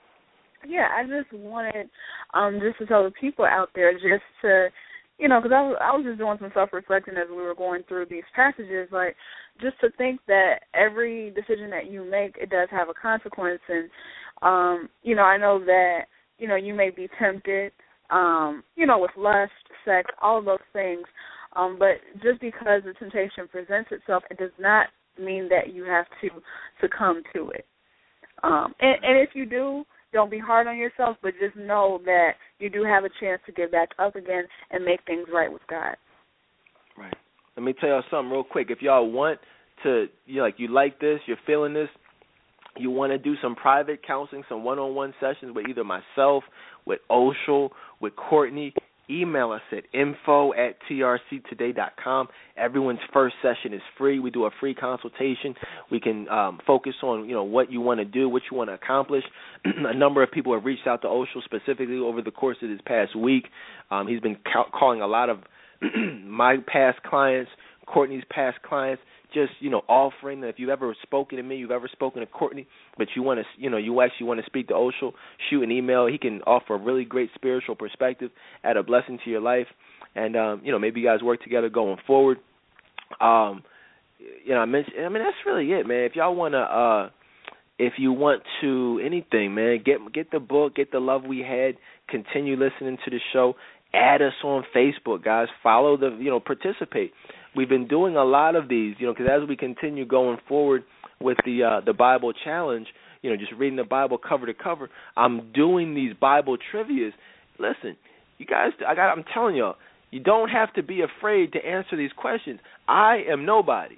S2: Yeah, I just wanted um just to tell the people out there just to, you know, because I was, I was just doing some self-reflecting as we were going through these passages, like just to think that every decision that you make, it does have a consequence. And, um, you know, I know that, you know, you may be tempted, um, you know, with lust, sex, all of those things. Um, but just because the temptation presents itself, it does not mean that you have to succumb to it. Um, and, and if you do, don't be hard on yourself, but just know that you do have a chance to get back up again and make things right with God.
S1: Right. Let me tell y'all something real quick. If y'all want to, you like, you like this, you're feeling this, you want to do some private counseling, some one-on-one sessions with either myself, with Oshel, with Courtney, email us at info at t r c today dot com. Everyone's first session is free. We do a free consultation. We can um, focus on, you know, what you want to do, what you want to accomplish. A number of people have reached out to Oshel specifically over the course of this past week. Um, he's been ca- calling a lot of my past clients, Courtney's past clients, just, you know, offering that if you've ever spoken to me, you've ever spoken to Courtney, but you want to, you know, you actually want to speak to Oshel, shoot an email. He can offer a really great spiritual perspective, add a blessing to your life, and, um, you know, maybe you guys work together going forward. Um, you know, I mentioned, I mean, that's really it, man. If y'all want to, uh, if you want to anything, man, get get the book, get the Love We Had, continue listening to the show. Add us on Facebook, guys. Follow the, you know, participate. We've been doing a lot of these, you know, because as we continue going forward with the uh, the Bible Challenge, you know, just reading the Bible cover to cover, I'm doing these Bible trivias. Listen, you guys, I got, I'm telling y'all, you don't have to be afraid to answer these questions. I am nobody.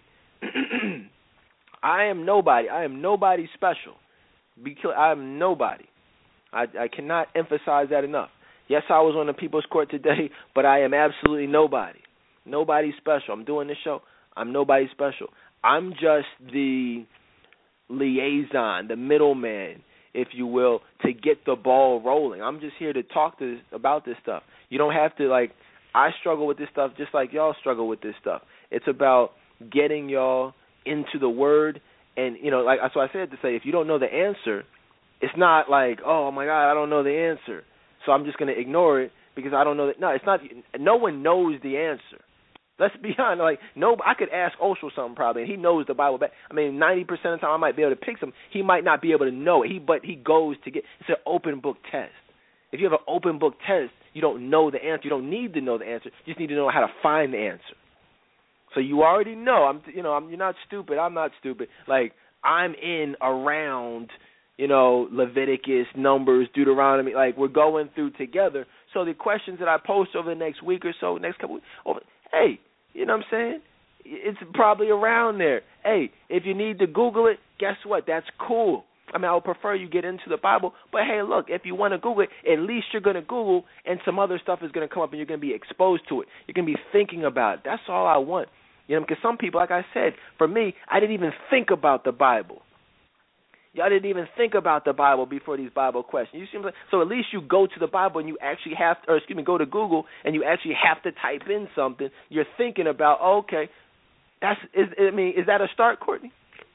S1: I am nobody. I am nobody special. Because I am nobody. I, I cannot emphasize that enough. Yes, I was on the People's Court today, but I am absolutely nobody. Nobody special. I'm doing this show. I'm nobody special. I'm just the liaison, the middleman, if you will, to get the ball rolling. I'm just here to talk to this, about this stuff. You don't have to, like, I struggle with this stuff just like y'all struggle with this stuff. It's about getting y'all into the Word, and, you know, like that's what I said to say, if you don't know the answer, it's not like, oh, my God, I don't know the answer, so I'm just going to ignore it because I don't know that. No, it's not. No one knows the answer. Let's be honest. Like, no, I could ask Oshel something probably, and he knows the Bible. Back. I mean, ninety percent of the time I might be able to pick some. He might not be able to know it. He, but he goes to get. It's an open book test. If you have an open book test, you don't know the answer. You don't need to know the answer. You just need to know how to find the answer. So you already know. I'm, you know, I'm. You're not stupid. I'm not stupid. Like, I'm in around, you know, Leviticus, Numbers, Deuteronomy. Like, we're going through together. So the questions that I post over the next week or so, next couple weeks, over, hey, you know what I'm saying? It's probably around there. Hey, if you need to Google it, guess what? That's cool. I mean, I would prefer you get into the Bible. But, hey, look, if you want to Google it, at least you're going to Google and some other stuff is going to come up and you're going to be exposed to it. You're going to be thinking about it. That's all I want. You know, because some people, like I said, for me, I didn't even think about the Bible. Y'all didn't even think about the Bible before these Bible questions. You see what I'm saying? So at least you go to the Bible and you actually have to, or excuse me, go to Google and you actually have to type in something. You're thinking about, oh, okay, that's, is, I mean, is that a start, Courtney?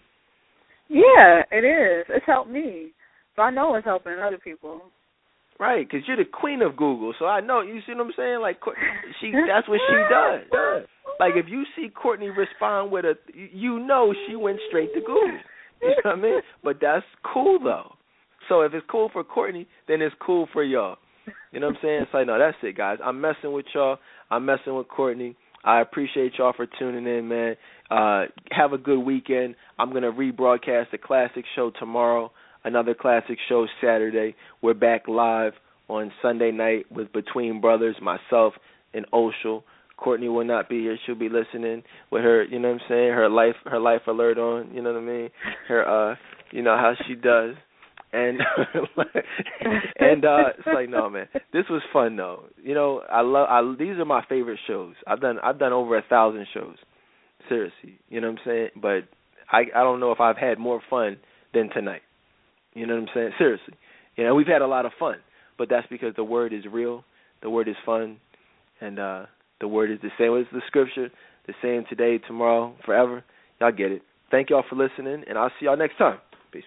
S2: Yeah, it is. It's helped me. So I know it's helping other people.
S1: Right, because you're the queen of Google. So I know, you see what I'm saying? Like, she, that's what she does. Like, if you see Courtney respond with a, you know she went straight to Google. You know what I mean? But that's cool, though. So if it's cool for Courtney, then it's cool for y'all. You know what I'm saying? It's like, no, that's it, guys. I'm messing with y'all. I'm messing with Courtney. I appreciate y'all for tuning in, man. Uh, have a good weekend. I'm going to rebroadcast the classic show tomorrow, another classic show Saturday. We're back live on Sunday night with Between Brothers, myself, and Oshel. Courtney will not be here. She'll be listening with her, you know what I'm saying, her life her life alert on, you know what I mean, her uh, You know how she does. And and uh, it's like, no, man, this was fun though. You know, I love. I, these are my favorite shows. I've done I've done over a thousand shows. Seriously, you know what I'm saying? But I I don't know if I've had more fun than tonight. You know what I'm saying? Seriously, you know, we've had a lot of fun, but that's because the word is real, the word is fun, and uh, the word is the same as the scripture, the same today, tomorrow, forever. Y'all get it. Thank y'all for listening, and I'll see y'all next time. Peace.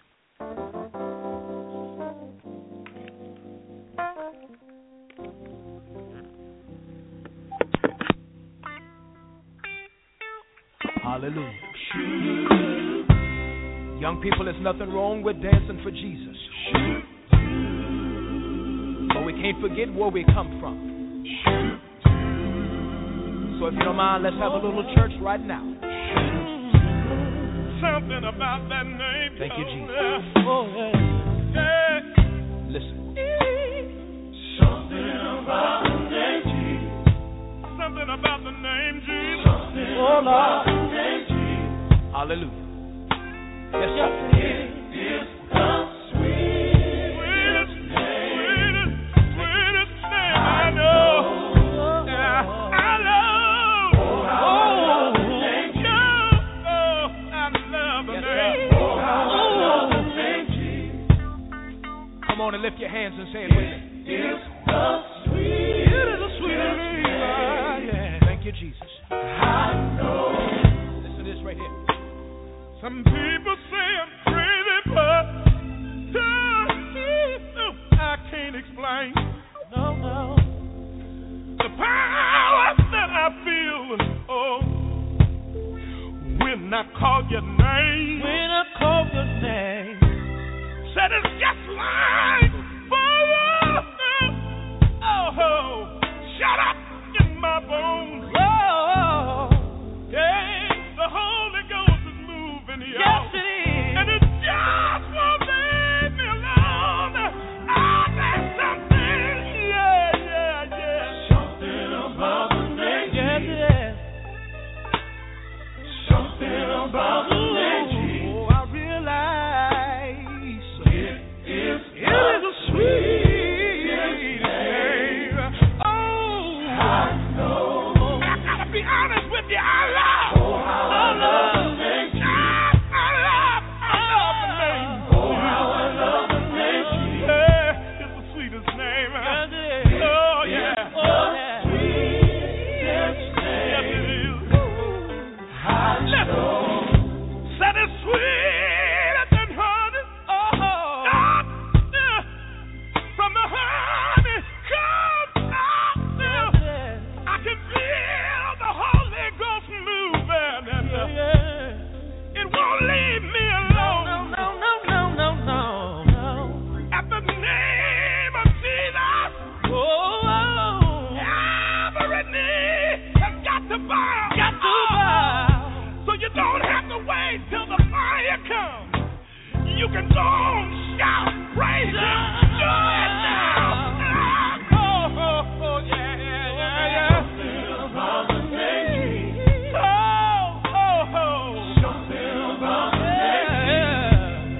S3: Hallelujah. Young people, there's nothing wrong with dancing for Jesus. But we can't forget where we come from. So if you don't mind, let's have a little church right now.
S4: Something about that name.
S3: Thank you, Jesus.
S4: Oh, yeah. Yeah.
S3: Listen.
S4: Something about the name Jesus. Something about the name Jesus. Something oh, about the name Jesus.
S3: Hallelujah. Yes, sir.
S4: It is the sweetest, sweetest name, sweetest, sweetest name I know. Yeah, I love. Oh, oh, the name Jesus. Oh, I love the
S3: yes,
S4: name.
S3: Oh,
S4: I love the name Jesus.
S3: Come on and lift your hands and say it with me.
S4: It is the sweetest, it is the sweetest name. Yeah.
S3: Thank you, Jesus.
S4: I know.
S3: Listen to this right here.
S4: Some people say I'm crazy, but uh, I can't explain.
S3: No, no.
S4: The power that I feel, oh, when I call your name.
S3: When I call your name.
S4: Said it's just like fire. Oh, oh, shut up in my bones.
S3: Oh,
S4: yeah, the Holy Ghost is moving here.
S3: yes, it is.
S4: And it just won't leave me alone. Oh, there's something, yeah, yeah, yeah. Something about the name.
S3: Yes, yes.
S4: Something about the name.
S3: Oh, I realize
S4: It is, it is a sweet name. Oh, I know. I gotta be honest with you. I love. Oh, how I love the name. I love, I love the name. Oh, how I love the name. Yeah, it's the sweetest name.
S3: Yes, it is.
S4: Oh, yeah.
S3: Oh, yeah.
S4: Sweetest name. Yes, it is. I know. Said it's sweeter than honey.
S3: Oh,
S4: Ah, yeah. From the honey comes out.
S3: yes,
S4: Yeah.
S3: yes.
S4: I can feel the Holy Ghost moving, and
S3: Yeah,
S4: uh,
S3: yeah.
S4: it won't leave me
S3: No,
S4: alone.
S3: no, no, no, no, no, no.
S4: At the name of Jesus,
S3: Oh, oh.
S4: every knee has got to bow.
S3: Got to bow.
S4: So you don't have to wait till the fire comes. You can go on, shout, praise Him, do it now. Ah, oh, oh, oh, yeah, yeah, yeah, yeah. Something about the name. Oh, oh, oh. Something about the name.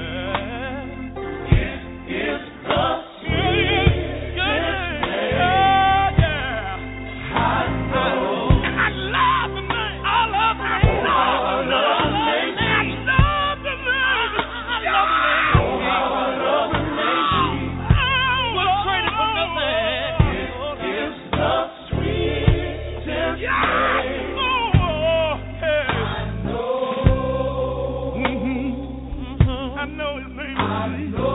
S4: It is the sweetest name. Oh, yeah. I know. I love the name. I love the name. I love the name. I love the name. I love the name. Oh, how I love the name. Oh,
S3: We'll trade it for nothing.
S4: it is the sweetest name. Oh, hey. I know. Mhm. I know His name is sweet.